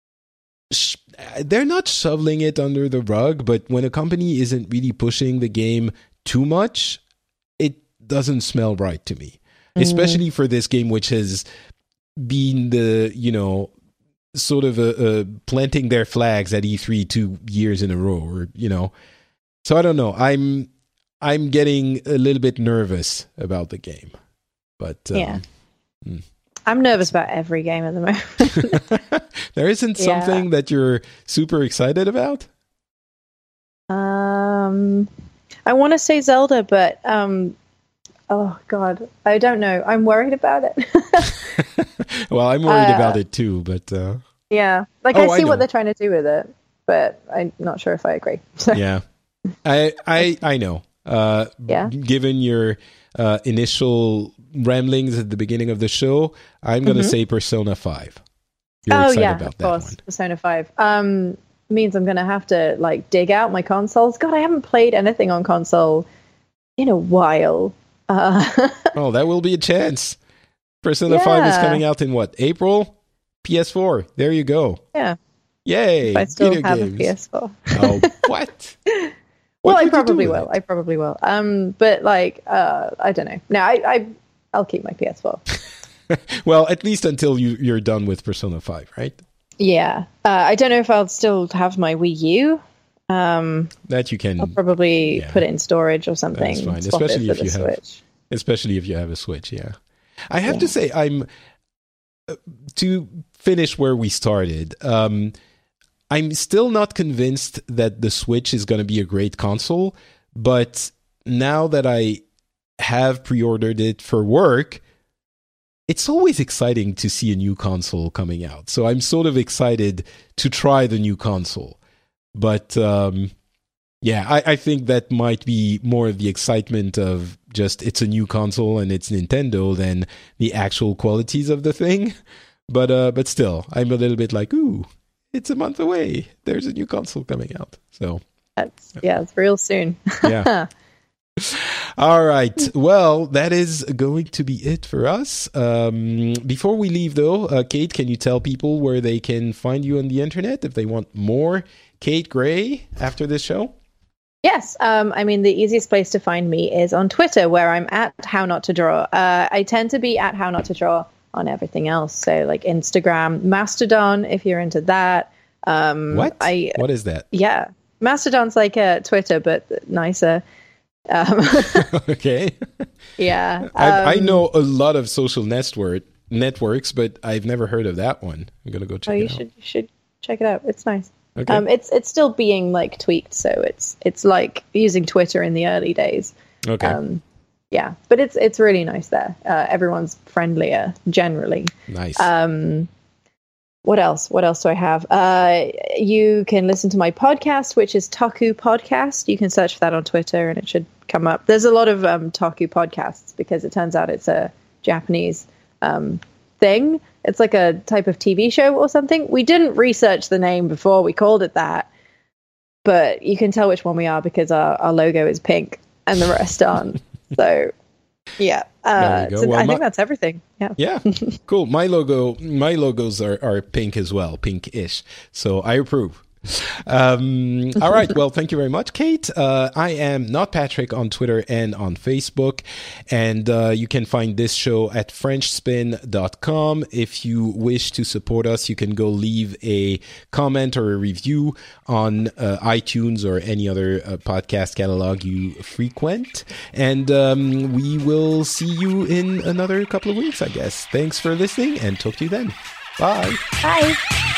they're not shoveling it under the rug, but when a company isn't really pushing the game too much, it doesn't smell right to me. Mm. Especially for this game, which has been the, you know, sort of a, a planting their flags at E three two years in a row, or, you know. So I don't know. I'm I'm getting a little bit nervous about the game. But um, yeah. Mm. I'm nervous about every game at the moment. There isn't something yeah. that you're super excited about? Um, I want to say Zelda, but um, oh god, I don't know. I'm worried about it. Well, I'm worried uh, about it too, but uh... yeah, like oh, I see I what they're trying to do with it, but I'm not sure if I agree. So. Yeah, I I I know. Uh, yeah. Given your uh, initial ramblings at the beginning of the show, I'm going to mm-hmm. say Persona five. You're oh excited yeah, about of that course, one. Persona five. Um, means I'm going to have to like dig out my consoles. God, I haven't played anything on console in a while. Uh, oh, that will be a chance. Persona yeah. five is coming out in what, April? P S four. There you go. Yeah. Yay. If I still video have games. a P S four. Oh, what? Well, What I would you do probably with will. it? I probably will. Um, but like, uh, I don't know. No, I, I, I'll keep my P S four. Well, at least until you, you're done with Persona five, right? Yeah. Uh, I don't know if I'll still have my Wii U. Um, That you can, I'll probably yeah. put it in storage or something. That's fine, swap it especially for if the you have- Switch. especially if you have a Switch, yeah. I have Yeah. to say, I'm, uh, to finish where we started, um, I'm still not convinced that the Switch is going to be a great console, but now that I have pre-ordered it for work, it's always exciting to see a new console coming out. So I'm sort of excited to try the new console. But um, yeah, I, I think that might be more of the excitement of just it's a new console and it's Nintendo than the actual qualities of the thing. But uh, but still, I'm a little bit like, ooh, it's a month away. There's a new console coming out. So That's, yeah, it's real soon. yeah. All right. Well, that is going to be it for us. Um, before we leave, though, uh, Kate, can you tell people where they can find you on the internet if they want more Kate Gray after this show? Yes. Um, I mean, the easiest place to find me is on Twitter, where I'm at How Not to Draw. Uh, I tend to be at How Not to Draw on everything else. So like Instagram, Mastodon, if you're into that. Um, What? I, What is that? yeah. Mastodon's like a Twitter, but nicer. Um, Okay. yeah. I, I Um, know a lot of social network networks, but I've never heard of that one. I'm gonna go check Oh, you it should you should check it out. It's nice. out. Okay. Um, it's it's still being like tweaked, so it's it's like using Twitter in the early days. okay. Um, yeah, but it's it's really nice there. Uh, everyone's friendlier generally. Nice. Um, what else? What else do I have? Uh, you can listen to my podcast, which is Taku Podcast. You can search for that on Twitter, and it should come up. There's a lot of um, Taku podcasts because it turns out it's a Japanese um, thing. It's like a type of T V show or something. We didn't research the name before we called it that, but you can tell which one we are because our, our logo is pink and the rest aren't. So, yeah. There Uh, you go. so Well, I think my- that's everything. Yeah. Yeah, cool. My logo, my logos are, are pink as well, pink-ish. So I approve. Um, all right. Well, thank you very much, Kate. Uh, I am Not Patrick on Twitter and on Facebook. And uh, you can find this show at french spin dot com. If you wish to support us, you can go leave a comment or a review on uh, iTunes or any other uh, podcast catalog you frequent. And um, we will see you in another couple of weeks, I guess. Thanks for listening and talk to you then. Bye. Bye.